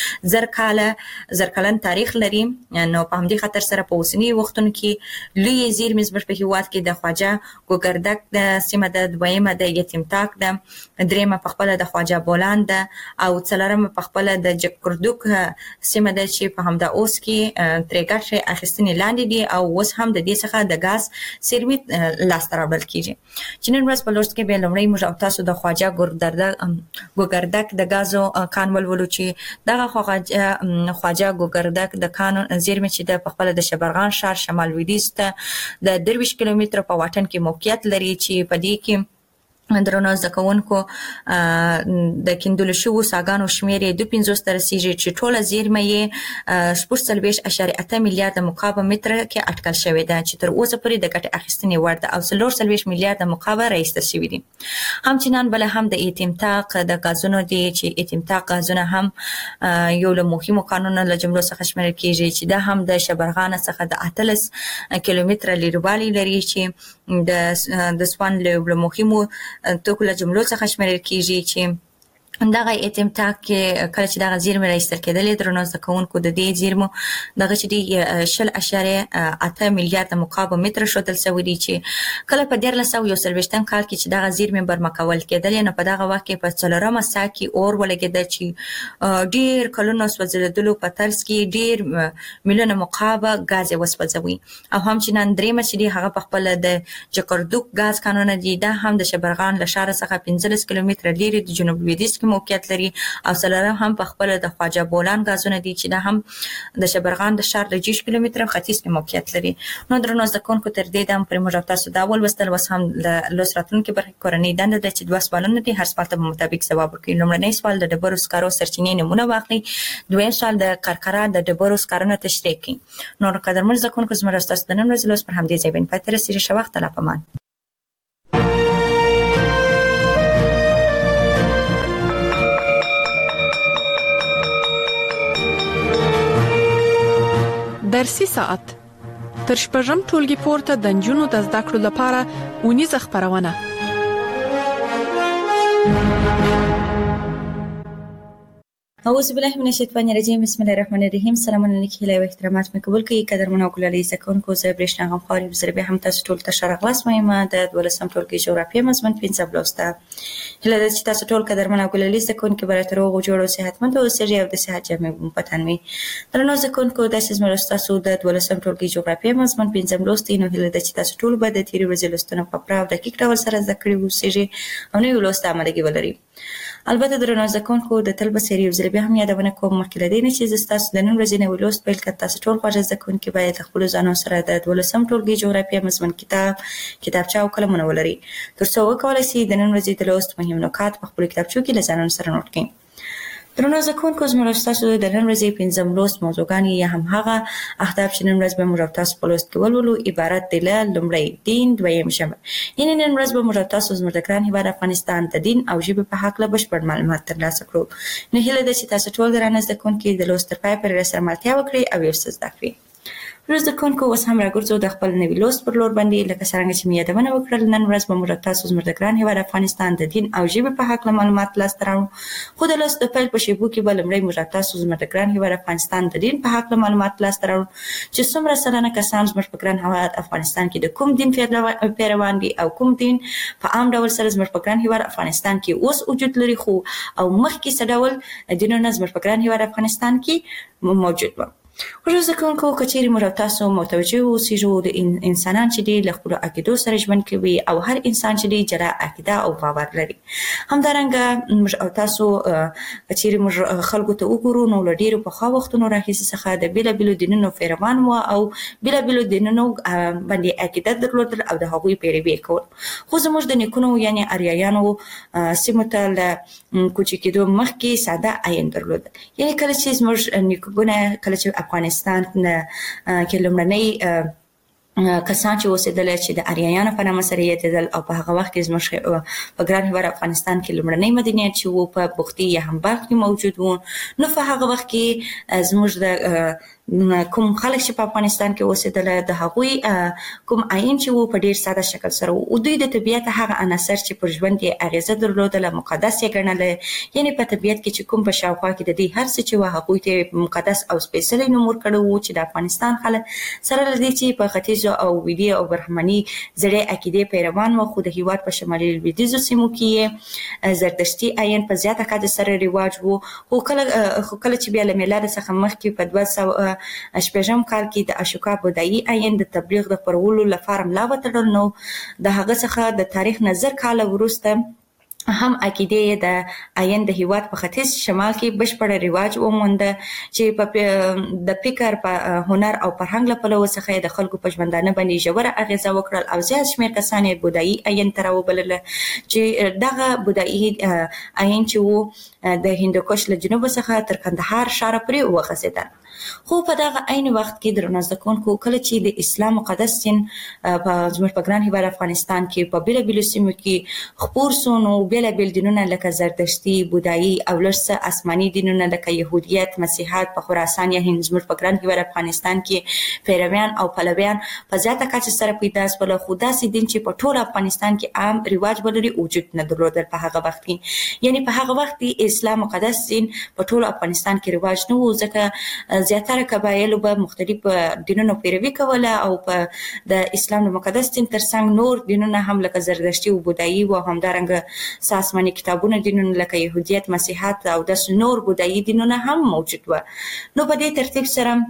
چې زر کلن تاریخ لري. نو په همدې خاطر سره په اوسنی وختونو کې لوی زیرمې زموږ په هیواد کې د خواجه ګوګردک د سیمه د دویمه د یتیم تاک د دریمه په خپل د خواجه بولان ده او څلورمه په خپل د جکردوک سیمه د چې په همدا اوس کې ترګاټ اخیستنې لاندې دي او اوس هم د دې څخه د غاز زیرمې لاس راوړل کیږي. چې نن ورځ په لوست کې به لومړی موږ او تاسو د خواجه ګوګردک د غازو کان ولولو چې دغه خواجه ګوګردک د کان زیرمې چې د خپل د شبرغان ښار شمال لویدیځ ته د 23 کیلومتره په واټن کې موقعیت لري چې په دې کې درنو زکونکو د کیندل شو ساګانو شمیر 250 تر رسیدي چې ټوله زیرمه یې 14.8 میلیارډ مکعب متر کې اټکل شوې ده چې تر اوسه پورې د ګټه اخیستنې وړ ده او 14 میلیارډ مکعب راایستل شوې دي. همچنان بل هم د ایتیم تاق د غازونو دي چې ایتیم تاق غازونه هم یو له مهمو قانونونو له جملو څخه شمیرل کیږي چې دا هم د شبرغان څخه د 18 کیلومتره لیروالی لري چې د سوان له مهمو توکو له جملو څخه شمیرل کیږي چې دغه ایتم تاک کله چې دغه زیرمې راایستل کېدلې درنو زکونکو د دې زیرمو دغه چې دی 0.8 میلیارډ مکعب متر شوتل سوي دي چې کله په 1921 کال کې چې دغه زیرمې برمکول کېدلې نو په دغه وخت کې په څلورمه سا کې اور ولګېد چې ډیر کلونو سوځېدلو په ترڅ کې ډیر میلیونه مکعب غاز وسوځوي او همچنان درېمه چې دی هغه په خپل د جکردوک غاز کانونه دي دا هم د شبرغان له ښار څخه 15 کیلومتره لري د جنوب لویدیځ کې موقعیت لري او سلاره هم په خپل د خواجه بولان غازونه دي چې دا هم د شبرغان د ښار د 6 کیلومتره ختیځ کې موقعیت لري. نو درنو زکونکو تر دې دم پر موږ تاسو دا ولوستل وس هم د لوستراتونکو برخه کورنۍ دنده د چې 2 سوالونه دي هر سوال ته مطابق جواب ورکړئ. لومړنی سوال د ډبرو سکارو سرچینې نمونه واخلئ. دویم سوال د کرکرا د ډبرو سکارونه تشریح کړئ. نو قدرمن زکونکو زموږ تاسو د نن ورځې لوست پر همدې ځای باندې پاتې رسیدي. ښه وخت لا پمان. درسي ساعت تر شپږم ټولګي پورته د نجونو د زده کړو لپاره اونیزه خبرونه. اعوذ بالله من الشیطان الرجیم بسم الله الرحمن الرحیم. سلام علیکم و احترامات مې قبول کړئ قدرمن او ګلالي زکونکو زه برېښنا غمخواري زه به هم تاسو ټول ته شرغلاس مې د 12 ټولګي جغرافیه مضمون 15 لوسته هله د تاسو ټول قدرمن او ګلالي زکونکو برات روغ او جوړ او صحتمند او سړي او د صحت جامې پتن وي. درنو زکونکو د سیمه تاسو د 12 ټولګي جغرافیه مضمون 15 لوستي نو هله د تاسو ټول به د تیری ورځې لوستنه په پراو دقیق ډول سره ذکر وسیږي او نو لوسته عملي ولري. البته درنو زکونکو د تل بسری یو ځل بیا هم یادونه کوم مخکې لدی نه چې تاسو د نن ورځې نه ولوست پیل کړئ. تاسو ټول خوښ زکونکو باید خپل ځانو سره د 12 ټولګي جغرافیه مضمون کتابچه او قلمونه ولري ترڅو وکولای شئ د نن ورځې د لوست مهم نکات په خپل کتابچو کې لزانو سره نوٹ کړئ. درنو زکونکو زموږ تاسو د نن ورځې 15 لوست موضوعګانی یا هم هغه اهداف چې نن ورځ به موږ تاسو په لوست کې ولولو عبارت دي له لومړی دین دویم ژبه. یعنی نن ورځ به موږ تاسو زموږ د ګران هیواد افغانستان د دین او ژبې په حق له بشپړ معلومات ترلاسه کړو. نو هیله ده چې تاسو ټول درانه زکونکو د لوست تر پای پورې سره ملتیا وکړئ او یو څه زده کړئ. روز د کونکو اوس هم راګرځو د خپل نوي لوست پر لور باندې لکه څنګه چې مې یادونه وکړل نن ورځ به موږ تاسو زموږ د ګران هیواد افغانستان د دین او ژبې په حق معلومات لاسته راوړو. خو د لوست د پیل په شیبو کې به لومړی موږ تاسو زموږ د ګران هیواد افغانستان د دین په حق معلومات لاسته راوړو چې څومره سلنه کسان زموږ په ګران هیواد افغانستان کې د کوم دین پیروان دي او کوم دین په عام ډول سره زموږ په ګران هیواد افغانستان کې اوس وجود لري خو او مخکې څه ډول دینونه زموږ په ګران هیواد افغانستان کې موجود وو. خوږ زکونکو کچېرې موږ تاسو متوجه اوسئ د انسانان چې دی له خپل عقیدو سره ژوند کوي او هر انسان چې دی جلا عقیده او باور لري. همدارنګه موږ تاسو کچېرې موږ خلکو ته وګورو نو له ډیرو پخوا وختونو راهیسې څخه د بیلابیلو دینونو پیروان وو او بیلابیلو دینونو باندې عقیده درلودل او د هغوی پیروي کول. خو زموږ د نیکونو یعنی اریایانو سیمو ته له کوچ کېدو مخکې ساده عین درلودل. یعنی کله چې زموږ نیکونه کله چې افغانستان کې لومړنۍ کسان چې اوسېدل چې د اریایانو په نامه سره یادېدل او په هغه وخت کې زموږ په ګران هیواد افغانستان کې لومړنۍ مدنیت چې وو په بختي یا هم بلخ کې موجود وو. نو په هغه وخت کې زموږ د کوم خلک چې په افغانستان کې اوسېدل د هغوی کوم عین چې وو په ډیر ساده شکل سره او دوی د طبیعت هغه عناصر چې پر ژوند یې اغیزه درلودله مقدس یې ګڼل. یعنی په طبیعت کې چې کوم په شاوخوا کې د دې هر څه چې وو هغوی ته مقدس او سپیڅلی نوم ورکړی وو چې د افغانستان خلک سره له دې چې په ختیځو او لویدي او برهمني زړې عقیدې پیروان وو خو د هیواد په شمالي لویدیځو سیمو کې زردشتي عین په زیاته کچه سره رواج وو. خو کله چې بیا له میلاد څخه مخکې په 2008 کال کې د اشوکا بودایي عین د تبلیغ د خپرولو لپاره ملا وتړل. نو د هغه څخه د تاریخ نظر کال وروسته هم عقیده د عین د هیواد په ختیځ شمال کې بشپړ رواج وموند چې په د فکر په هنر او فرهنګ له پلوه څخه د خلکو په ژوندانه باندې ژوره اغیزه وکړل او زیات شمېر کسان یې بودایي عین ته راوبلل چې دغه بودایي عین چې وو د هندوکش له جنوب څخه تر کندهار ښار پورې وغځېدل. خو په دغه عین وخت کې درنو زکونکو کله چې د اسلام مقدس دین په زموږ په ګران هیواد افغانستان کې په بیلابیلو سیمو کې خپور سو نو بیلابیل دینونه لکه زردشتي بودایي او لږ آسماني دینونه لکه يهودیت مسیحیت په خراسان یا هند زموږ په ګران هیواد افغانستان کې پیروان او پلویان په زیاته کچه سره پیدا شول. خو داسې دین چې په ټول افغانستان کې عام رواج ولري وجود نه درلودل په هغه وخت کې. یعنی په هغه وخت کې اسلام مقدس دین په ټول افغانستان کې رواج نه و ځکه زیاتره قبایلو به مختلف دینونو پیروي کوله او په د اسلام مقدس دین ترڅنګ نور دینونه هم لکه زردشتي او بودایي او همدارنګه آسماني کتابونه دینونه لکه يهودیت مسیحیت او د نور بودایي دینونه هم موجود و. نو په دې ترتیب سره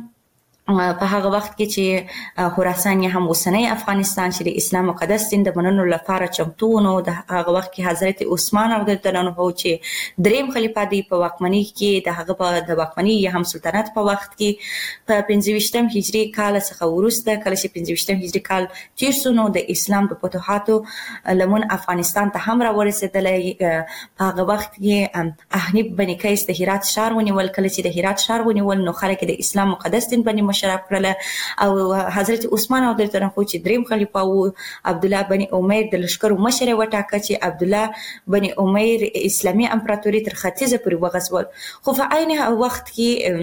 په هغه وخت کې چې خراسان هم اوسنی افغانستان چې د اسلام مقدس دین د منلو لپاره چمتو نو د هغه وخت کې حضرت عثمان رضی الله عنه چې دریم خلیفہ دی په واکمنۍ کې د هغه په د واکمنۍ یا هم سلطنت په وخت کې په 25 هجری کال څخه وروسته کله چې 25 هجری کال تیر شو نو د اسلام د فتوحاتو لمن افغانستان ته هم راورسېدل. په هغه وخت کې احنیف بن قیس د هرات ښار ونیول. کله چې د هرات ښار ونیول نو خلک د اسلام مقدس دین باندې مشرف کړل او حضرت عثمان رضی الله عنه چې دریم خلیفہ وو عبد الله بن امیر د لشکرو مشر وټاکه چې عبد الله بن امیر اسلامي امپراتوري تر ختیځه پورې وغځول خو په عین وخت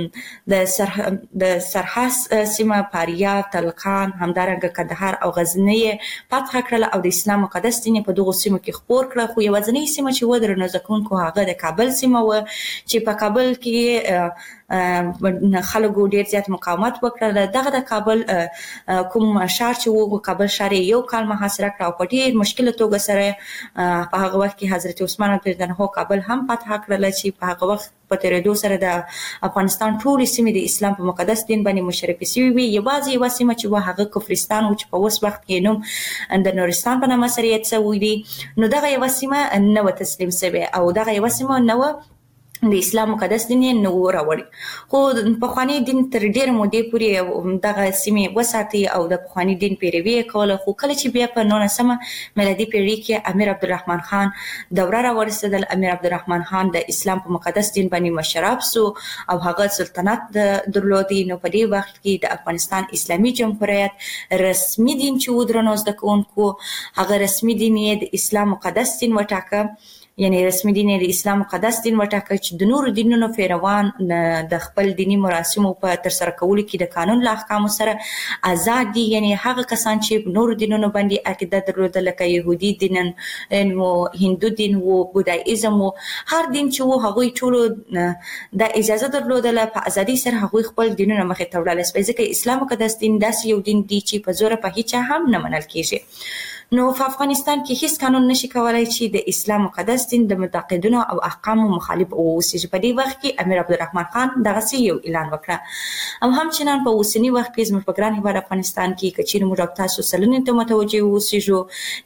کې د سرحس سیمه فاریاب تلقان همدارنګه کندهار او غزنی فتح کړل او د اسلام مقدس دین په دغه سیمه کې خپور کړل خو یوازینی سیمه چې ودر نه ځکونکو هغه د کابل سیمه و چې په کابل کې خلکو ډیر زیات مقاومت وکړل دغه د کابل کوم شهر چې وو کابل شهر یو کال محاصره کړ او په ډیر مشکل توګه سره په هغه وخت کې حضرت عثمان رضی الله عنه کابل هم فتح کړل چې په هغه وخت په تیرېدو سره د افغانستان ټول سیمې د اسلام په مقدس دین باندې مشرفې شوې وي یوازې یو سیمه چې هغه کفرستان او چې په اوس وخت کې نوم د نورستان په نامه سره یې څه وي نو دغه یو سیمه نو تسلیم شوه او دغه یو سیمه نو د اسلام مقدس دین نو راوړي خو په خواني دین تر ډیر مودې پورې دغه سیمې وساتي او د خواني دین پیروي کوله خو کله چې بیا په 19 میلادي پیړۍ کې امیر عبدالرحمن خان دوره راورسېدل امیر عبدالرحمن خان د اسلام په مقدس دین باندې مشرف سو او هغه سلطنت درلودي نو په دې وخت کې د افغانستان اسلامي جمهوریت رسمي دین چې ودرنوز د کوونکو هغه رسمي دین د اسلام مقدس دین وټاکه یعنی رسمي دین د اسلام مقدس دین وټاکه چې د نور دینونو پیروان د خپل دینی مراسمو په تر سره کولو کې د قانون له احکامو سره آزاد دي یعنی هغه کسان چې نور دینونو باندې عقیده درلوده لکه يهودي دین او هندو دین او بودایزم او هر دین چې وو هغه ټول د اجازه درلوده په ازادي سره هغه خپل دینونه مخې ته وړل ځکه اسلام مقدس دین داسې یو دین دی چې په زور په هیڅ هم نه منل کیږي نو په افغانستان کې هیڅ قانون نشي کولای چې د اسلام مقدس دین د معتقدینو او احکامو مخالف اوسي په دې وخت کې امیر عبدالرحمن خان دغه یو اعلان وکړ او همچنان په اوسنی وخت کې زموږ په ګران هیواد افغانستان کې کچیر موږ تاسو سلنې ته متوجي اوسېږو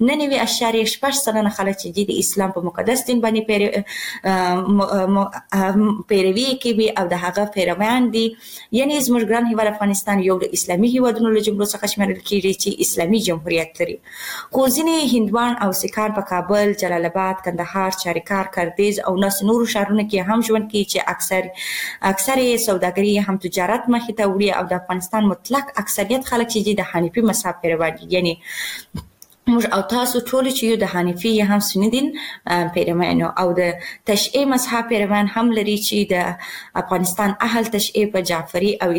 99.8 سلنه خلک چې د اسلام په مقدس دین باندې پیروي کوي او د هغه پیروان دي یعنی زموږ ګران هیواد افغانستان یو د اسلامي هیوادونو له جملو څخه شمېرل کیږي چې اسلامي جمهوریت لري خو ځینې هندوان او سکان په کابل، جلال آباد، کندهار، چاریکار، کردیز او نور شهرونو کې هم ژوند کوي چې اکثر سوداګري هم تجارت مخې ته وړي او د افغانستان مطلق اکثریت خلک چې د حنیفي مذهب پیروان دي یعنی موږ او تاسو ټول چې یو د حنیفي هم سنی دین پیروان او د تشیع مذهب پیروان هم لري چې د افغانستان اهل تشیع په جعفری او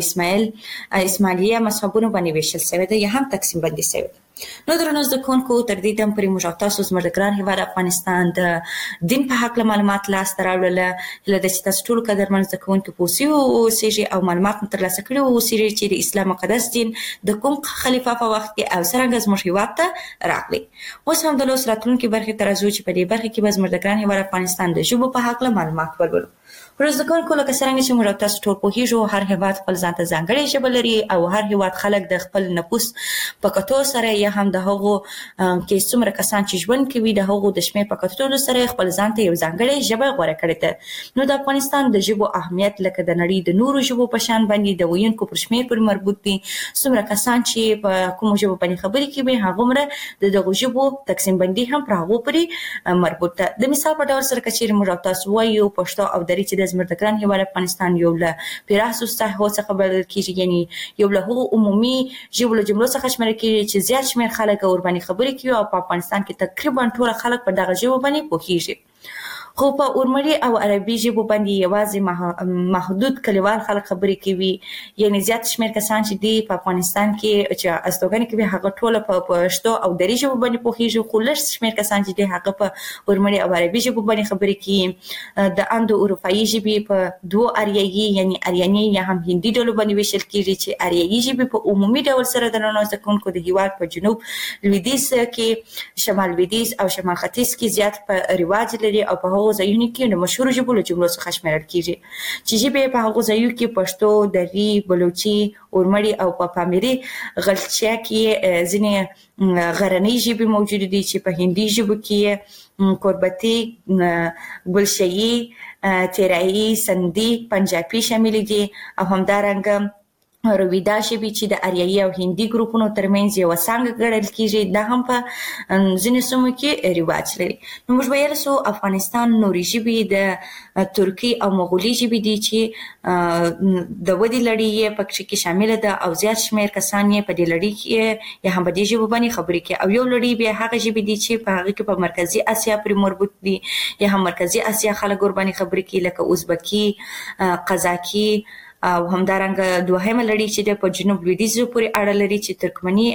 اسماعیلیه مذهبونو باندې ویشل شوی دی یا هم تقسیم بندي شوی دی نو درنو زدکونکو تر دې دم پرې موږ تاسو زموږ د ګران هیواد افغانستان د دین په حق معلومات لاس تراوړل لکه چې تاسو ټول قدرمن زدکونکو پوسی او سیجی او معلومات ترلاسه کړو او سیجی چې د اسلام مقدس دین د کوم خلیفہ په وخت کې او څنګه زموږ هیواد ته راغلی اوس هم د لوس راتلونکو برخه ترازو چې په دې برخه کې زموږ د ګران هیواد افغانستان د ژبو په حق معلومات ورکړو ورزدکونکو لکه څنګه چې موږ تاسو ټول په هیڅ هر هیواد خپل ځان ته ځانګړی ژبه لري او هر هیواد خلک د خپل نفوس په کتو سره یا هم د هغو کې څومره کسان چې ژوند کوي د هغو د شمېر په کتو سره خپل ځان ته یو ځانګړی ژبه غوړه کړې ده نو د افغانستان د ژبو اهمیت لکه د نړۍ د نورو ژبو په شان باندې د ویونکو پر شمېر پورې مربوط دي څومره کسان چې په کوم ژبه باندې خبرې کوي هغه مره دغه ژبو تقسیم بندي هم پر هغه پورې مربوط ده د مثال په ډول سره کچېر موږ تاسو وایو پښتو او دري چې د زمردګران هیواد افغانستان یو له پیراسو څخه بلل کیږي یعنی یو له عمومي ژبو له جملو څخه شمېرل کیږي چې زیات شمېر خلک اور باندې خبرې کوي او په افغانستان کې تقریبا ټول خلک په دغه ژبه باندې پوهیږي خو په اورمړي او عربي ژبو باندې یوازې محدود کلیوال خلک خبرې کوي یعنی زیات شمېر کسان چې دی په افغانستان کې چې استوګنې کوي هغه ټول په پښتو او دري ژبو باندې پوهیږي خو لږ شمېر کسان چې دی هغه په اورمړي او عربي ژبو باندې خبرې کوي د اندو اروپایي ژبې په دوه اریایي یعنی اریانی یا هم هندي ډول باندې ویشل کیږي چې اریایي ژبې په عمومي ډول سره د ننوځونکو د هیواد په جنوب لویدیځ کې شمال لویدیځ او شمال ختیځ کې زیات په رواج لري او په ځایونه کې د مشهور ژبو له جملو څخه شمېرل کیږي چې ژبې په هغو ځایونو کې پښتو، دري، بلوچي، اورمړي او په پامیري غلچیا کې ځینې غرنۍ ژبې موجود دي چې په هندي ژبو کې کوربتی، ګلشیي، تیرایی، سندي، پنجابي شامل دي او همدارنګه رویدا ژبې چې د اریایي او هندي ګروپونو ترمنځ یو څنګه ګڼل کیږي دا هم په ځینې سیمو کې رواج لري. نو موږ ویل سو افغانستان نوري ژبې د ترکی او مغولي ژبې دي چې د ودی لړۍ یې پکې کې شامل ده او زیات شمېر کسان یې په دې لړۍ کې یا هم په دې ژبه باندې خبرې کوي او یو لړۍ بیا هغه ژبې دي چې په هغه کې په مرکزی اسیا پورې مربوط دي یا هم مرکزی اسیا خلک ور باندې خبرې کوي لکه ازبکی، قزاقي او همدارنګه دوهمه لړۍ چې د په جنوب لویدیځ پورې اړه لري چې ترکمني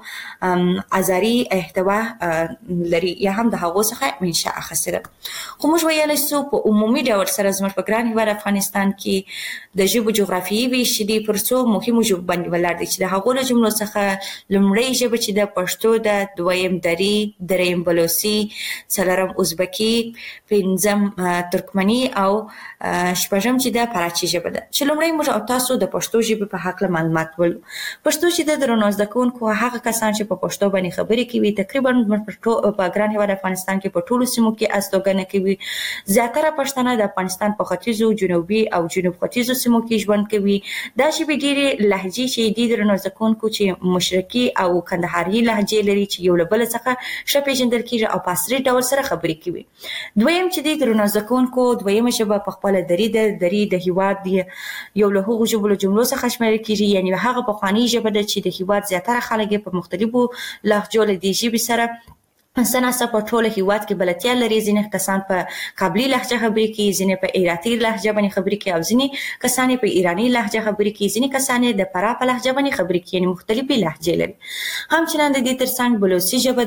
او ازاري احتوا لري یا هم د هغو څخه منشأ اخیسته ده. خو موږ ویلی سو په عمومي ډول سره زموږ په ګران هیواد افغانستان کې د ژبو جغرافیایي ویش دي پر څو مهمو ژبو باندې ولاړ دي چې د هغو له جملو څخه لومړۍ ژبه چې د پښتو ده، دویم دري، دریم بلوچي، څلورم ازبکي، پنځم ترکمني او شپږم چې د فارسي ژبه ده. چې لومړی او تاسو د پښتو ژبې په حق له معلومات ولو. پښتو چې د درنو زده کوونکو هغه کسان چې په پښتو باندې خبرې کوي تقریبا په ګران هیواد افغانستان کې په ټولو سیمو کې استوګنه کوي. زیاتره پښتانه د افغانستان په ختیځو، جنوبي او جنوب ختیځو سیمو کې ژوند کوي. دا ژبې ډېرې لهجې چې د درنو زده کوونکو چې مشرقي او کندهاري لهجې لري چې یو له بل څخه ښه پیژندل کیږي او په عصري ډول سره خبرې کوي. دویم چې د درنو زده کوونکو دویمه ژبه په خپله دري د هیواد یو له هغو ژبو له جملو څخه شمیرل کیږي، یعنی هغه پخوانۍ ژبه ده چې د هیواد زیاتره خلک په مختلفو لهجو له دې ژبې سره سناسه په ټوله هیواد کې بلدتیا لري. ځینې کسان په قابلي لهجه خبرې کوي، ځینې په ایراتي لهجه باندې خبرې کوي او ځینې کسان په ایراني لهجه خبرې کوي، ځینې کسان د فراه په لهجه باندې خبرې کوي، یعنی مختلفې لهجې لري. همچنان د دې ترڅنګ بلوچي ژبه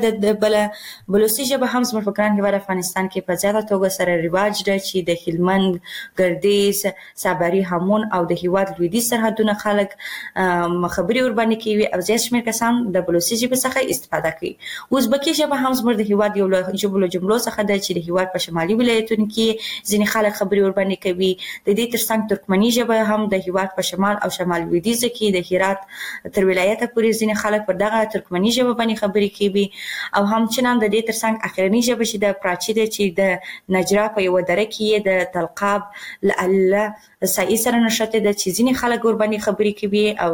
د بلوچي ژبه هم زموږ په ګران هیواد افغانستان کې په زیاته توګه سره رواج ده چې د هلمند، ګردیز، صابري، هامون او د هیواد لویدیځ سرحدونه خلک خبرې ور باندې کوي او زیات شمېر کسان د بلوچي ژبې څخه استفاده کوي. ازبکي ژبه هم زموږ د هیواد یو له ژبو له جملو څخه ده چې د هیواد په شمالي ولایتونو کې ځینې خلک خبرې ور باندې کوي. د دې ترڅنګ ترکمني ژبه هم د هیواد په شمال او شمال لویدیځ کې د هرات تر ولایته پورې ځینې خلک پر دغه ترکمني ژبه باندې خبرې کوي او همچنان د دې ترڅنګ اخرنی ژبه چې د پراچی ده چې د نجرا په یو دره کې د تلقاب لاله سایه سره نشته ده چې ځینې خلک ور باندې خبرې کوي او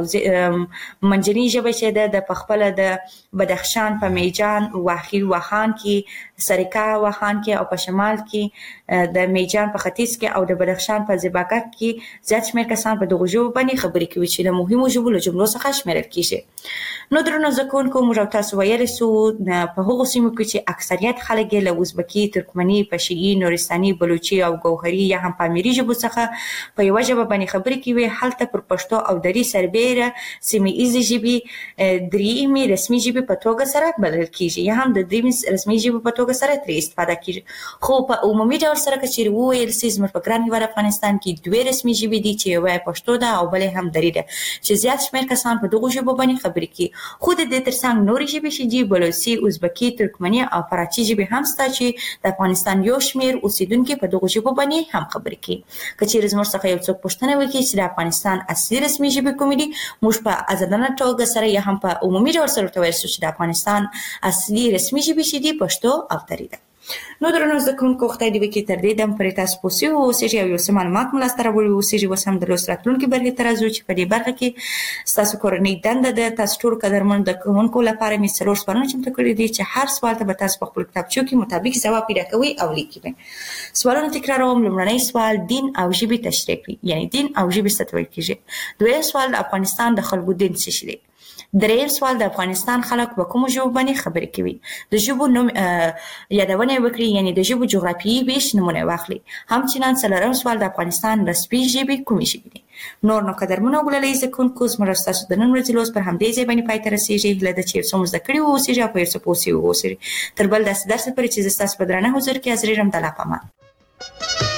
منځنۍ ژبه چې ده د پخپله د بدخشان په میجان، واخان کې، سرکا واخان کې او په شمال کې د میجان په ختیځ کې او د بدخشان په زیباکک کې زیات شمېر کسان په دغو ژبو باندې خبرې کوي چې د مهمو ژبو له جملو څخه شمیرل کیږي. نو درنو زده کوونکو موږ تاسو ویلی سو په هغو سیمو کې چې اکثریت خلک یې له ازبکي، ترکمني، پشهیي، نورستاني، بلوچي او ګوهري یا هم پامیري ژبو څخه په یوه ژبه باندې خبرې کوي. هلته پر پښتو او دري سربیره سیمه ایزې ژبې درېیمې رسمي ژبې په توګه سره بلل کیږي یا هم د درېیمې رسمي ژبې په توګه سره ترې استفاده کیږي. خو په عمومي ډول سره که چیرې وویل سي زموږ په ګران هیواد افغانستان کې دوې رسمي ژبې دي چې یوه پښتو ده او بلې هم دري ده چې زیات شمېر کسان په دغو ژبو باندې خبرې کوي. خو د دې ترڅنګ نورې ژبې چې دي بلوچي، ازبکي، ترکمني او فارسي ژبې هم شته چې د افغانستان یو شمېر اوسیدونکي په دغو ژبو باندې هم خبرې کوي. که چیرې زموږ څخه یو څوک پوښتنه وکړي چې د افغانستان اصلي رسمي ژبې کومې دي، موږ په ازادانه توګه سره یا هم په عمومي ډول سره ورته ویل سو چې د افغانستان اصلي رسمي ژبې چې دي پښتو او دري ده. نو درنو زده کوونکو خدای دې وکړي تر دې دم پورې تاسو پوه سوي اوسېږئ او یو څه معلومات مو لاسته راوړي اوسېږي. اوس هم د لوست راتلونکي برخې ته راځو چې په دې برخه کې ستاسو کورنۍ دنده ده. تاسو ټولو قدرمنو زده کوونکو لپاره مې 4 سوالونه چمتو کړي دي چې هر سوال ته به تاسو په خپل کتابچو کې مطابق ځواب پیدا کوئ او لیکئ. سوالونه تکراروم. لومړنی سوال دین او ژبې تشریح کړئ، یعنی دین او ژبې څه ته ویل کیږي. دویم سوال د افغانستان د خلکو دین څه شی دی. دریم سوال د افغانستان خلک په کومو ژبو باندې خبرې کوي. د ژبو نوم یادونه وکړئ، یعنی د ژبو جغرافیایي ویش نمونه واخلئ. همچنان څلورم سوال د افغانستان رسمي ژبې کومې ژبې دي. نور نو قدرمنو او ګلالۍ زده کوونکو زموږ ستاسو د نن ورځې لوست پر همدې ځای باندې پای ته رسېږي. هیله ده چې یو څه مو زده کړي واوسېږي او په یو څه پوه سوي واوسېږي. تر بل داسې درس پورې چې زه ستاسو په درانه حضور کې حاضرېږم. د الله په امان.